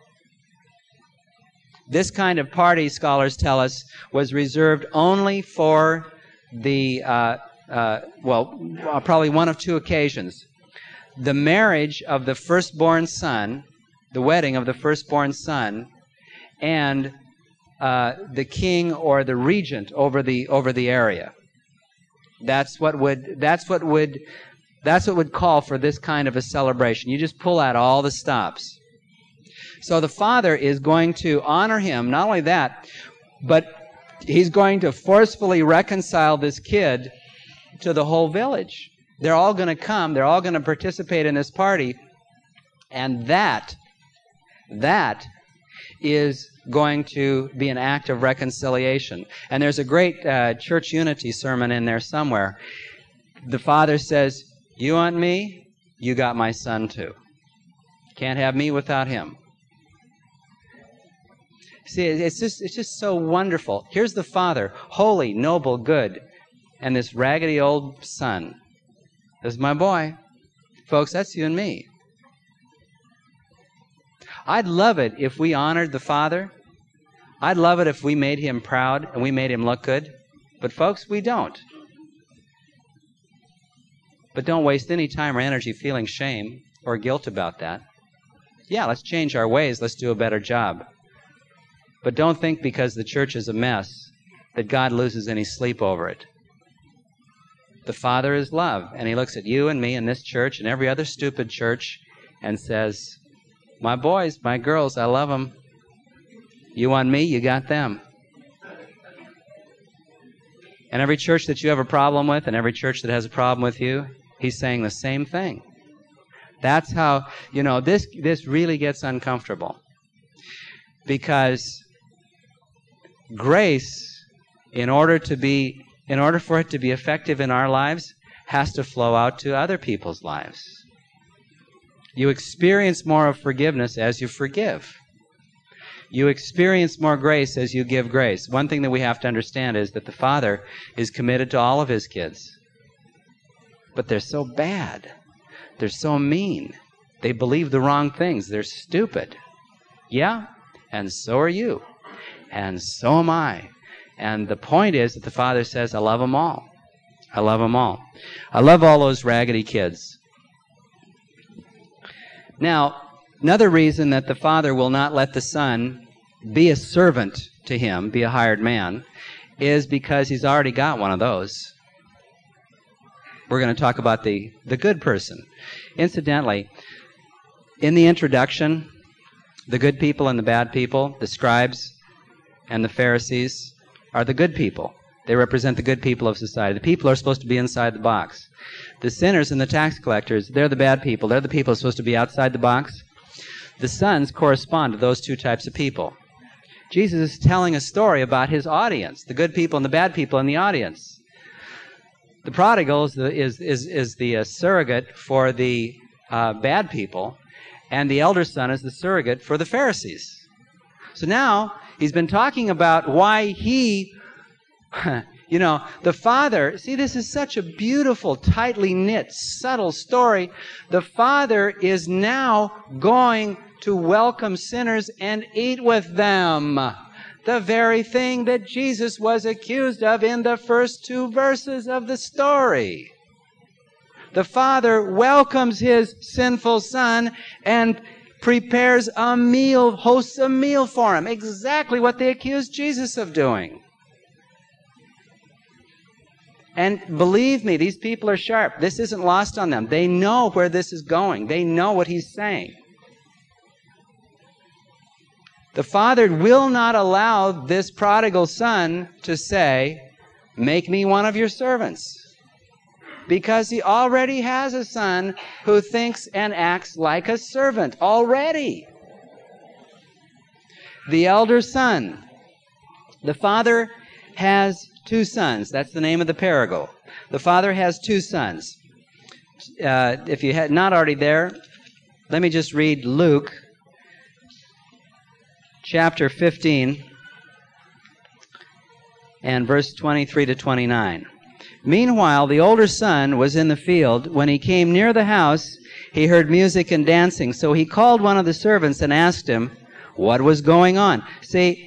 This kind of party, scholars tell us, was reserved only for the, probably one of two occasions. The marriage of the firstborn son, the wedding of the firstborn son, and the king or the regent over the area. That's what would call for this kind of a celebration. You just pull out all the stops. So the father is going to honor him. Not only that, but he's going to forcefully reconcile this kid to the whole village. They're all going to come. They're all going to participate in this party. And that is going to be an act of reconciliation. And there's a great church unity sermon in there somewhere. The father says, you want me? You got my son too. Can't have me without him. See, it's just so wonderful. Here's the father, holy, noble, good, and this raggedy old son. This is my boy. Folks, that's you and me. I'd love it if we honored the father. I'd love it if we made him proud and we made him look good. But folks, we don't. But don't waste any time or energy feeling shame or guilt about that. Yeah, let's change our ways. Let's do a better job. But don't think because the church is a mess that God loses any sleep over it. The Father is love, and he looks at you and me in this church and every other stupid church and says, my boys, my girls, I love them. You want me, you got them. And every church that you have a problem with and every church that has a problem with you, he's saying the same thing. That's how, this really gets uncomfortable. Because grace, in order for it to be effective in our lives, has to flow out to other people's lives. You experience more of forgiveness as you forgive. You experience more grace as you give grace. One thing that we have to understand is that the Father is committed to all of his kids. But they're so bad. They're so mean. They believe the wrong things. They're stupid. Yeah, and so are you. And so am I. And the point is that the Father says, I love them all. I love them all. I love all those raggedy kids. Now, another reason that the Father will not let the Son be a servant to him, be a hired man, is because he's already got one of those. We're going to talk about the good person. Incidentally, in the introduction, the good people and the bad people, the scribes and the Pharisees, are the good people. They represent the good people of society. The people are supposed to be inside the box. The sinners and the tax collectors, they're the bad people. They're the people who are supposed to be outside the box. The sons correspond to those two types of people. Jesus is telling a story about his audience, the good people and the bad people in the audience. The prodigal is the surrogate for the bad people, and the elder son is the surrogate for the Pharisees. So now he's been talking about why he, the Father, see, this is such a beautiful, tightly knit, subtle story. The Father is now going to welcome sinners and eat with them. The very thing that Jesus was accused of in the first 2 verses of the story. The Father welcomes his sinful Son and prepares a meal, hosts a meal for him. Exactly what they accused Jesus of doing. And believe me, these people are sharp. This isn't lost on them. They know where this is going. They know what he's saying. The Father will not allow this prodigal son to say, make me one of your servants. Because he already has a son who thinks and acts like a servant already. The elder son. The Father has 2 sons. That's the name of the parable. The Father has 2 sons. If you had not already there, let me just read Luke chapter 15 and verse 23 to 29. Meanwhile, the older son was in the field. When he came near the house, he heard music and dancing. So he called one of the servants and asked him what was going on. See,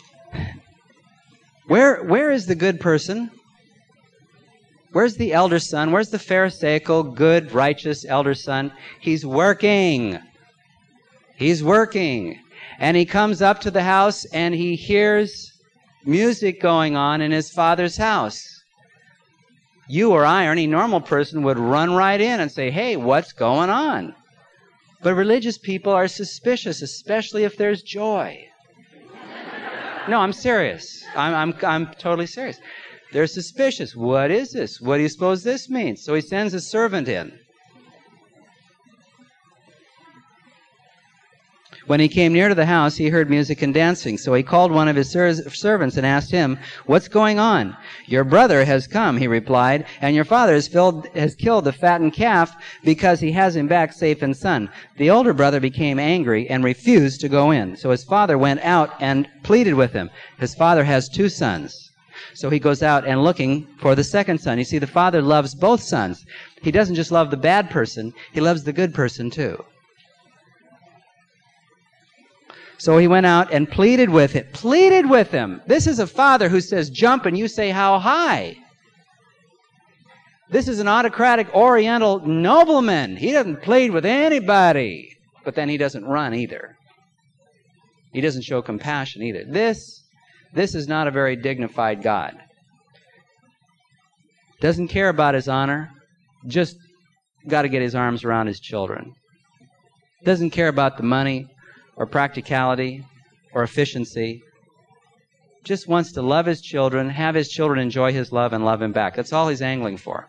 where is the good person? Where's the elder son? Where's the Pharisaical, good, righteous elder son? He's working. He's working. And he comes up to the house and he hears music going on in his father's house. You or I or any normal person would run right in and say, hey, what's going on? But religious people are suspicious, especially if there's joy. No, I'm serious. I'm totally serious. They're suspicious. What is this? What do you suppose this means? So he sends a servant in. When he came near to the house, he heard music and dancing. So he called one of his servants and asked him, what's going on? Your brother has come, he replied, and your father has killed the fattened calf because he has him back safe and sound. The older brother became angry and refused to go in. So his father went out and pleaded with him. His father has 2 sons. So he goes out and looking for the second son. You see, the father loves both sons. He doesn't just love the bad person, he loves the good person too. So he went out and pleaded with him. Pleaded with him. This is a father who says, jump, and you say, how high? This is an autocratic Oriental nobleman. He doesn't plead with anybody. But then he doesn't run either. He doesn't show compassion either. This is not a very dignified God. Doesn't care about his honor. Just got to get his arms around his children. Doesn't care about the money or practicality or efficiency. Just wants to love his children, have his children enjoy his love, and love him back. That's all he's angling for.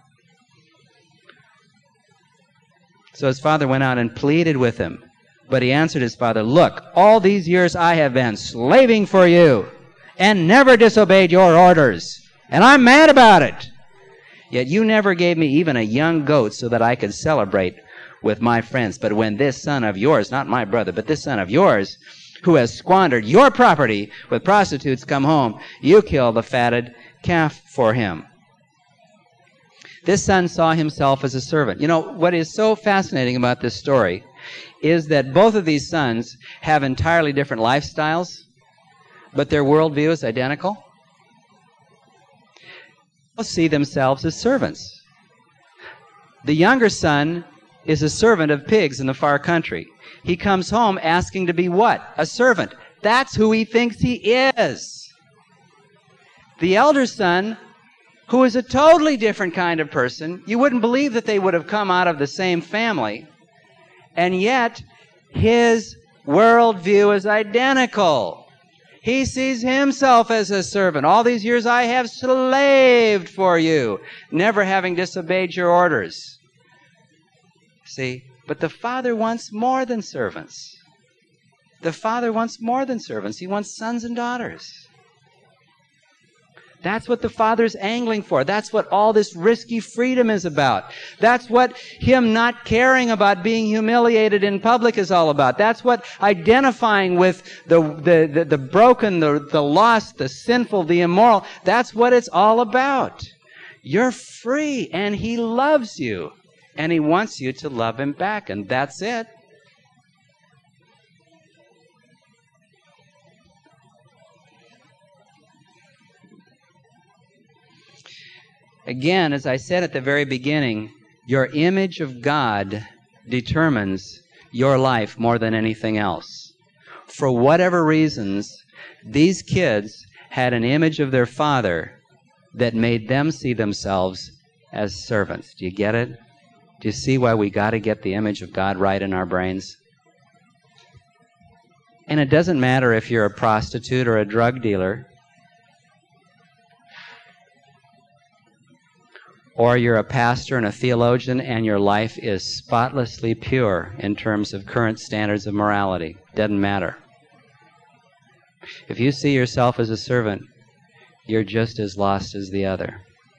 So his father went out and pleaded with him. But he answered his father, look, all these years I have been slaving for you and never disobeyed your orders. And I'm mad about it. Yet you never gave me even a young goat so that I could celebrate with my friends. But when this son of yours, not my brother, but this son of yours, who has squandered your property with prostitutes, come home, you kill the fatted calf for him. This son saw himself as a servant. You know, what is so fascinating about this story is that both of these sons have entirely different lifestyles, but their worldview is identical. Both see themselves as servants. The younger son is a servant of pigs in the far country. He comes home asking to be what? A servant. That's who he thinks he is. The elder son, who is a totally different kind of person, you wouldn't believe that they would have come out of the same family, and yet his worldview is identical. He sees himself as a servant. All these years I have slaved for you, never having disobeyed your orders. See, but the Father wants more than servants. The Father wants more than servants. He wants sons and daughters. That's what the Father's angling for. That's what all this risky freedom is about. That's what Him not caring about being humiliated in public is all about. That's what identifying with the broken, the lost, the sinful, the immoral, that's what it's all about. You're free, and He loves you, and He wants you to love Him back, and that's it. Again, as I said at the very beginning, your image of God determines your life more than anything else. For whatever reasons, these kids had an image of their father that made them see themselves as servants. Do you get it? Do you see why we got to get the image of God right in our brains? And it doesn't matter if you're a prostitute or a drug dealer, or you're a pastor and a theologian and your life is spotlessly pure in terms of current standards of morality. Doesn't matter. If you see yourself as a servant, you're just as lost as the other.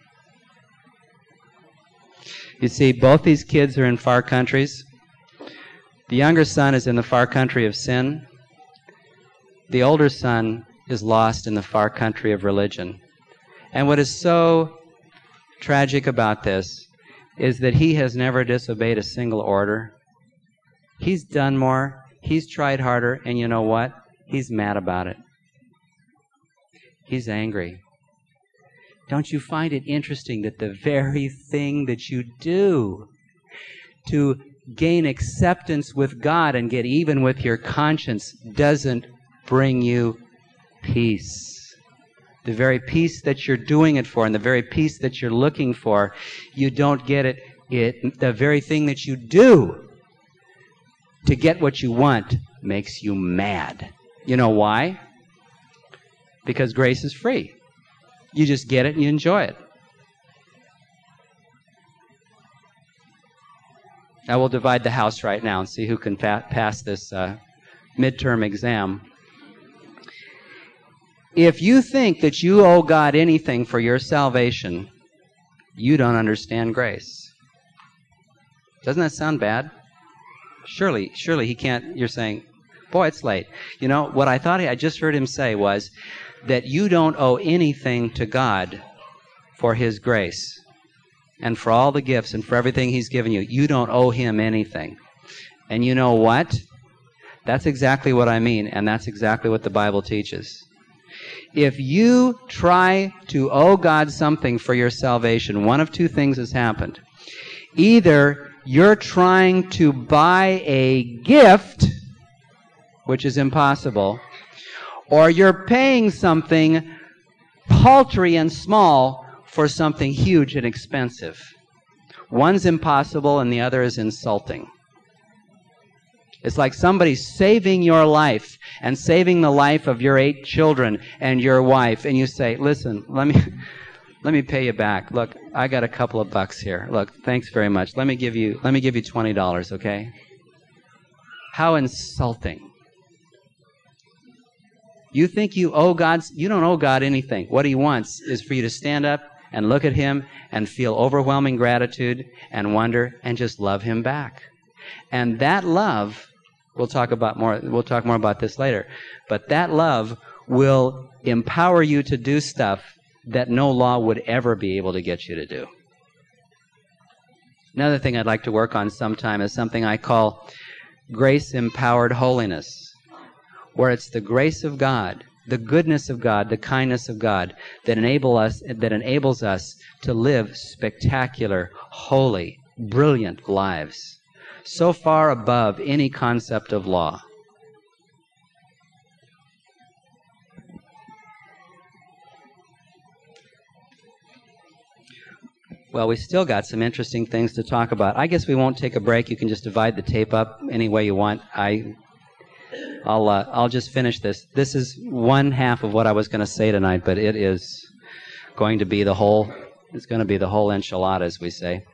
You see, both these kids are in far countries. The younger son is in the far country of sin. The older son is lost in the far country of religion. And what is so tragic about this is that he has never disobeyed a single order. He's done more, he's tried harder, and you know what? He's mad about it. He's angry. Don't you find it interesting that the very thing that you do to gain acceptance with God and get even with your conscience doesn't bring you peace? The very peace that you're doing it for and the very peace that you're looking for, you don't get it. The very thing that you do to get what you want makes you mad. You know why? Because grace is free. You just get it and you enjoy it. Now we'll divide the house right now and see who can pass this midterm exam. If you think that you owe God anything for your salvation, you don't understand grace. Doesn't that sound bad? Surely He can't. You're saying, boy, it's late. You know, what I thought I just heard him say was that you don't owe anything to God for His grace and for all the gifts and for everything He's given you. You don't owe Him anything. And you know what? That's exactly what I mean, and that's exactly what the Bible teaches. If you try to owe God something for your salvation, one of two things has happened. Either you're trying to buy a gift, which is impossible, or you're paying something paltry and small for something huge and expensive. One's impossible and the other is insulting. It's like somebody saving your life and saving the life of your 8 children and your wife, and you say, listen, let me pay you back. Look, I got a couple of bucks here. Look, thanks very much. Let me give you $20, okay? How insulting. You think you don't owe God anything. What He wants is for you to stand up and look at Him and feel overwhelming gratitude and wonder and just love Him back. And that love, we'll talk more about this later, but that love will empower you to do stuff that no law would ever be able to get you to do. Another thing I'd like to work on sometime is something I call grace-empowered holiness, where it's the grace of God, the goodness of God, the kindness of God that enables us to live spectacular, holy, brilliant lives, so far above any concept of law. Well, we still got some interesting things to talk about. I guess we won't take a break. You can just divide the tape up any way you want. I'll just finish this. This is one half of what I was going to say tonight, but it is going to be the whole. It's going to be the whole enchilada, as we say.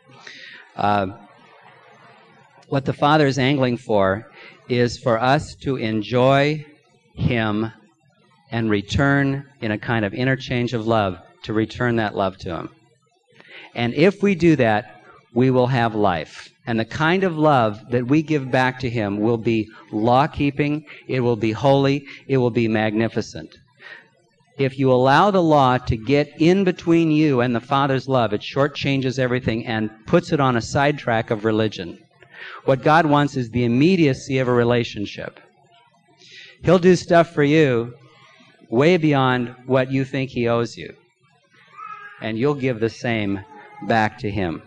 What the Father is angling for is for us to enjoy Him and return in a kind of interchange of love, to return that love to Him. And if we do that, we will have life. And the kind of love that we give back to Him will be law-keeping, it will be holy, it will be magnificent. If you allow the law to get in between you and the Father's love, it shortchanges everything and puts it on a sidetrack of religion. What God wants is the immediacy of a relationship. He'll do stuff for you way beyond what you think He owes you. And you'll give the same back to Him.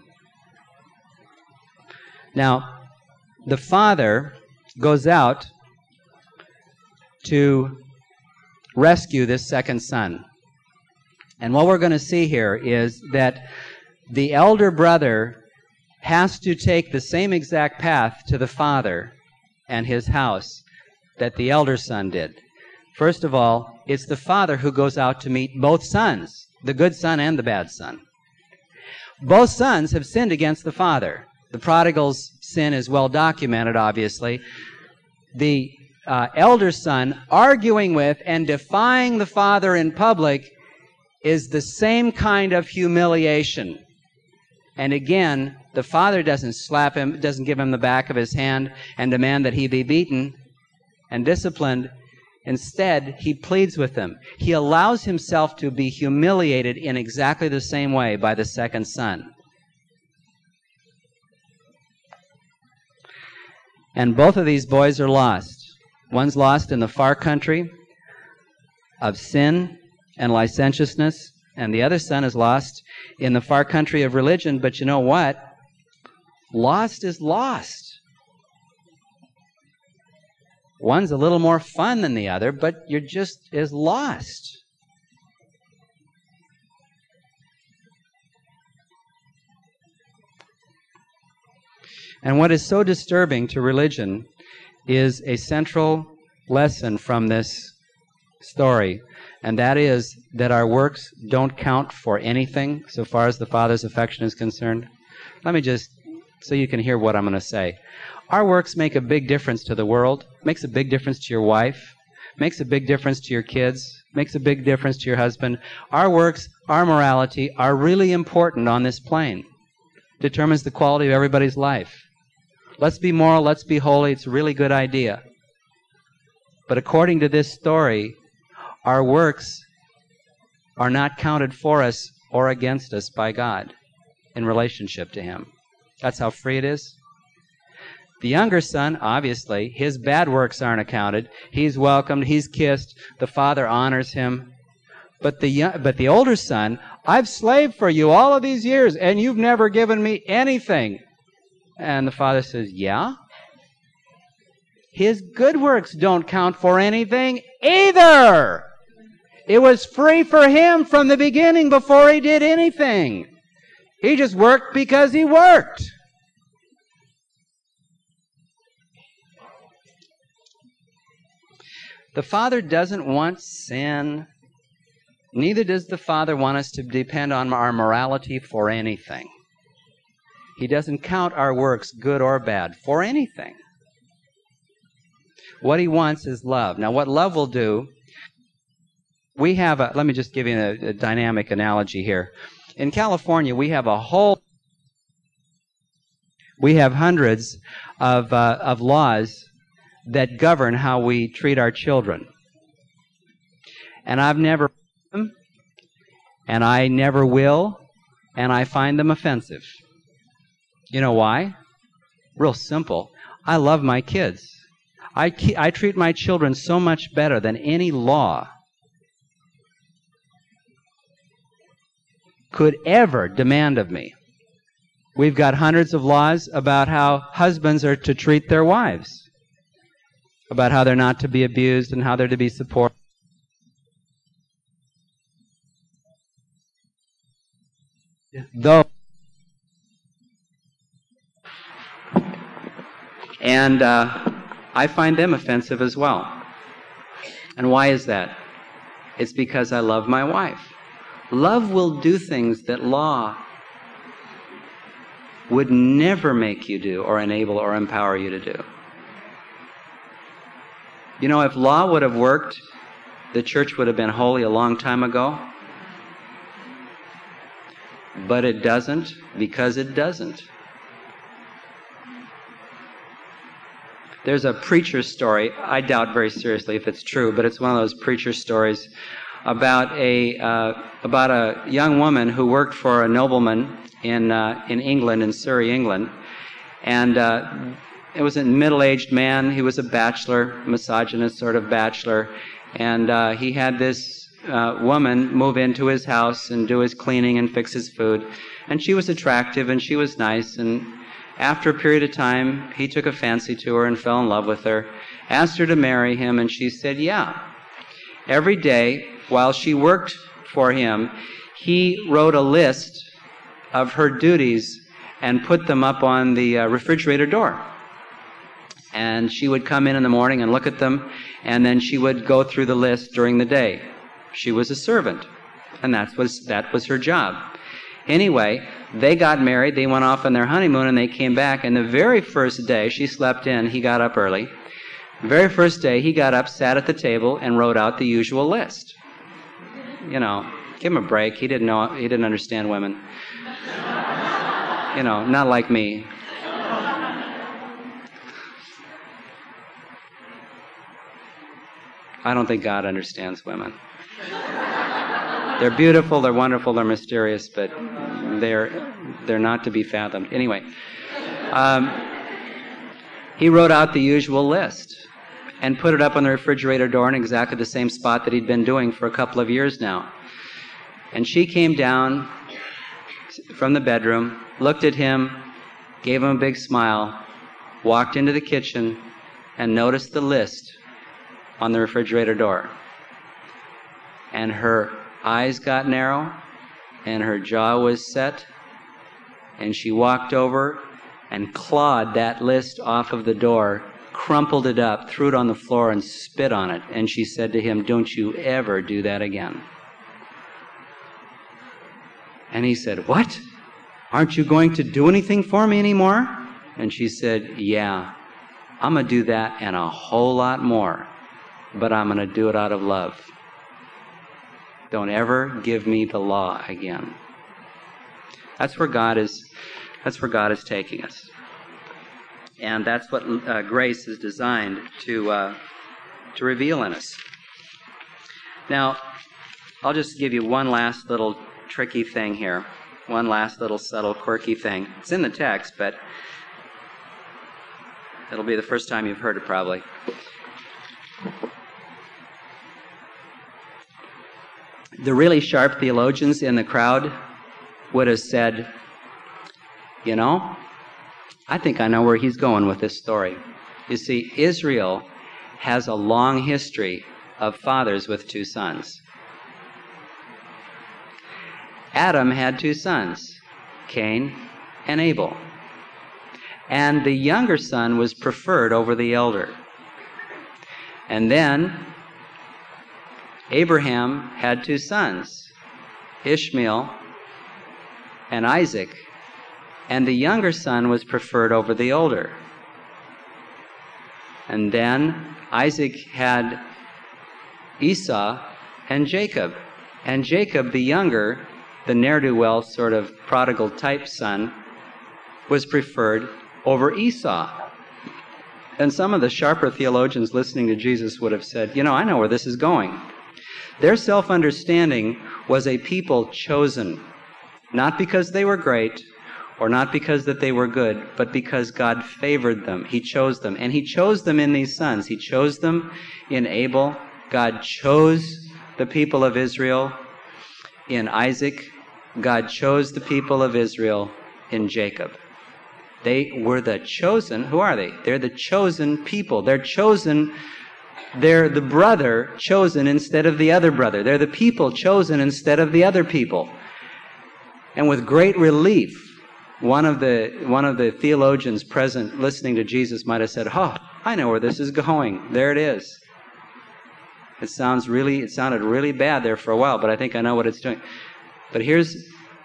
Now, the Father goes out to rescue this second son. And what we're going to see here is that the elder brother has to take the same exact path to the father and his house that the elder son did. First of all, it's the father who goes out to meet both sons, the good son and the bad son. Both sons have sinned against the father. The prodigal's sin is well documented, obviously. The elder son arguing with and defying the father in public is the same kind of humiliation. And again, the father doesn't slap him, doesn't give him the back of his hand and demand that he be beaten and disciplined. Instead, he pleads with him. He allows himself to be humiliated in exactly the same way by the second son. And both of these boys are lost. One's lost in the far country of sin and licentiousness, and the other son is lost in the far country of religion. But you know what? Lost is lost. One's a little more fun than the other, but you're just as lost. And what is so disturbing to religion is a central lesson from this story, and that is that our works don't count for anything so far as the Father's affection is concerned. Let me just, so you can hear what I'm going to say. Our works make a big difference to the world, makes a big difference to your wife, makes a big difference to your kids, makes a big difference to your husband. Our works, our morality are really important on this plane. Determines the quality of everybody's life. Let's be moral, let's be holy, it's a really good idea. But according to this story, our works are not counted for us or against us by God in relationship to Him. That's how free it is. The younger son, obviously, his bad works aren't accounted. He's welcomed, he's kissed, the father honors him. But the older son, I've slaved for you all of these years, and you've never given me anything. And the father says, yeah? His good works don't count for anything either. It was free for him from the beginning before he did anything. He just worked because he worked. The Father doesn't want sin. Neither does the Father want us to depend on our morality for anything. He doesn't count our works, good or bad, for anything. What He wants is love. Now, what love will do, let me just give you a dynamic analogy here. In California, we have hundreds of laws that govern how we treat our children. And I've never read them, and I never will, and I find them offensive. You know why? Real simple. I love my kids. I treat my children so much better than any law could ever demand of me. We've got hundreds of laws about how husbands are to treat their wives, about how they're not to be abused and how they're to be supported. Though, and I find them offensive as well. And why is that? It's because I love my wife. Love will do things that law would never make you do or enable or empower you to do. You know, if law would have worked, the church would have been holy a long time ago. But it doesn't because it doesn't. There's a preacher's story. I doubt very seriously if it's true, but it's one of those preacher stories about a young woman who worked for a nobleman in England, in Surrey, England, and it was a middle-aged man. He was a bachelor, misogynist sort of bachelor, and he had this woman move into his house and do his cleaning and fix his food, and she was attractive and she was nice, and after a period of time, he took a fancy to her and fell in love with her, asked her to marry him, and she said, yeah. Every day, while she worked for him, he wrote a list of her duties and put them up on the refrigerator door. And she would come in the morning and look at them, and then she would go through the list during the day. She was a servant, and that was her job. Anyway, they got married, they went off on their honeymoon, and they came back, and the very first day, she slept in, he got up early. The very first day, he got up, sat at the table, and wrote out the usual list. You know, give him a break. He didn't understand women. You know, not like me. I don't think God understands women. They're beautiful, they're wonderful, they're mysterious, but they're not to be fathomed. Anyway, he wrote out the usual list and put it up on the refrigerator door in exactly the same spot that he'd been doing for a couple of years now. And she came down from the bedroom, looked at him, gave him a big smile, walked into the kitchen, and noticed the list on the refrigerator door. And her eyes got narrow, and her jaw was set, and she walked over and clawed that list off of the door, crumpled it up, threw it on the floor, and spit on it. And she said to him, "Don't you ever do that again." And he said, "What? Aren't you going to do anything for me anymore?" And she said, "Yeah, I'm going to do that and a whole lot more, but I'm going to do it out of love. Don't ever give me the law again." That's where God is taking us. And that's what grace is designed to reveal in us. Now, I'll just give you one last little tricky thing here. One last little subtle, quirky thing. It's in the text, but it'll be the first time you've heard it probably. The really sharp theologians in the crowd would have said, "You know, I think I know where he's going with this story." You see, Israel has a long history of fathers with two sons. Adam had two sons, Cain and Abel. And the younger son was preferred over the elder. And then Abraham had two sons, Ishmael and Isaac. And the younger son was preferred over the older. And then Isaac had Esau and Jacob. And Jacob, the younger, the ne'er-do-well sort of prodigal type son, was preferred over Esau. And some of the sharper theologians listening to Jesus would have said, "You know, I know where this is going." Their self-understanding was a people chosen, not because they were great, or not because that they were good, but because God favored them. He chose them. And He chose them in these sons. He chose them in Abel. God chose the people of Israel in Isaac. God chose the people of Israel in Jacob. They were the chosen. Who are they? They're the chosen people. They're chosen. They're the brother chosen instead of the other brother. They're the people chosen instead of the other people. And with great relief, one of the theologians present listening to Jesus might have said, "Oh, I know where this is going. There it is." It sounded really bad there for a while, but I think I know what it's doing. But here's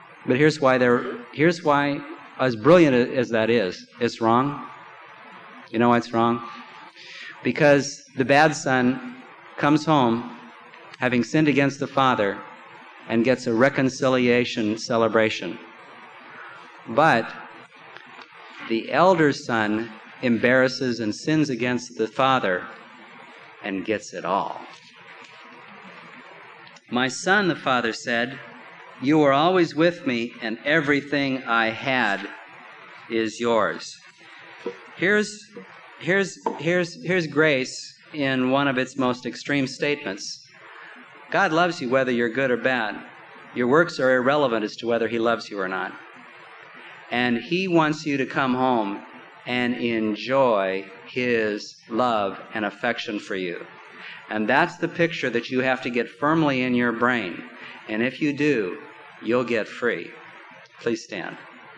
why, as brilliant as that is, it's wrong. You know why it's wrong? Because the bad son comes home, having sinned against the father, and gets a reconciliation celebration. But the elder son embarrasses and sins against the father and gets it all. "My son," the father said, "you were always with me, and everything I had is yours." Here's grace in one of its most extreme statements. God loves you whether you're good or bad. Your works are irrelevant as to whether He loves you or not. And He wants you to come home and enjoy His love and affection for you. And that's the picture that you have to get firmly in your brain. And if you do, you'll get free. Please stand.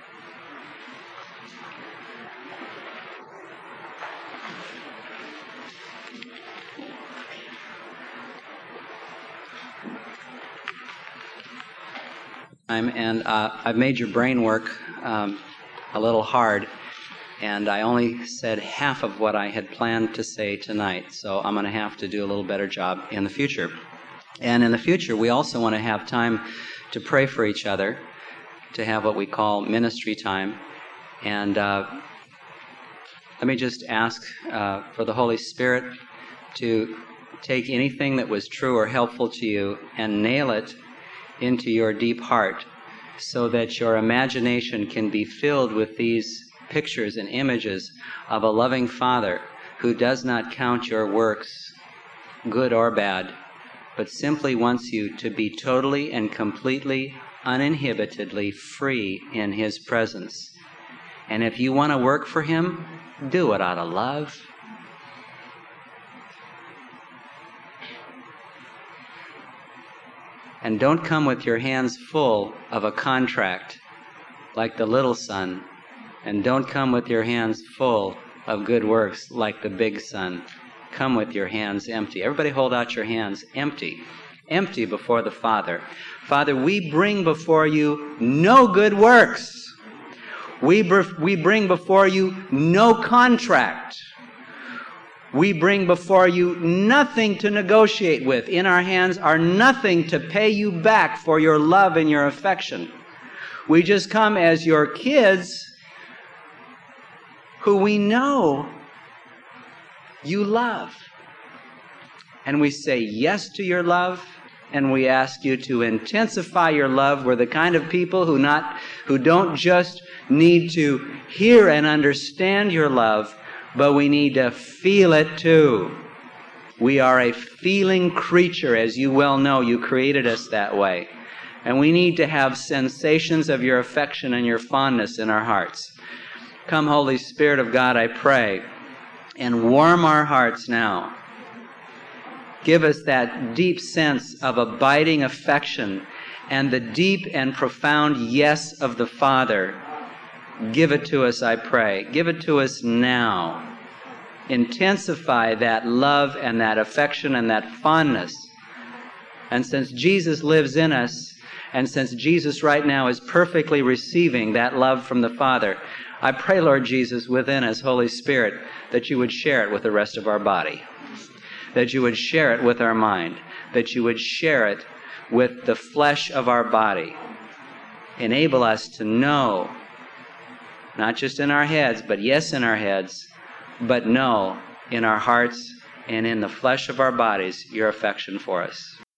And I've made your brain work a little hard, and I only said half of what I had planned to say tonight, so I'm going to have to do a little better job in the future. And in the future, we also want to have time to pray for each other, to have what we call ministry time. And let me just ask for the Holy Spirit to take anything that was true or helpful to you and nail it into your deep heart, so that your imagination can be filled with these pictures and images of a loving Father who does not count your works, good or bad, but simply wants you to be totally and completely, uninhibitedly free in His presence. And if you want to work for Him, do it out of love. And don't come with your hands full of a contract like the little son. And don't come with your hands full of good works like the big son. Come with your hands empty. Everybody hold out your hands empty. Empty before the Father. Father, we bring before you no good works. We bring before you no contract. We bring before you nothing to negotiate with. In our hands are nothing to pay you back for your love and your affection. We just come as your kids who we know you love. And we say yes to your love, and we ask you to intensify your love. We're the kind of people who don't just need to hear and understand your love, but we need to feel it too. We are a feeling creature, as you well know. You created us that way. And we need to have sensations of your affection and your fondness in our hearts. Come, Holy Spirit of God, I pray, and warm our hearts now. Give us that deep sense of abiding affection and the deep and profound yes of the Father. Give it to us, I pray. Give it to us now. Intensify that love and that affection and that fondness. And since Jesus lives in us, and since Jesus right now is perfectly receiving that love from the Father, I pray, Lord Jesus, within us, Holy Spirit, that you would share it with the rest of our body, that you would share it with our mind, that you would share it with the flesh of our body. Enable us to know, not just in our heads, but yes, in our heads, but know in our hearts and in the flesh of our bodies your affection for us.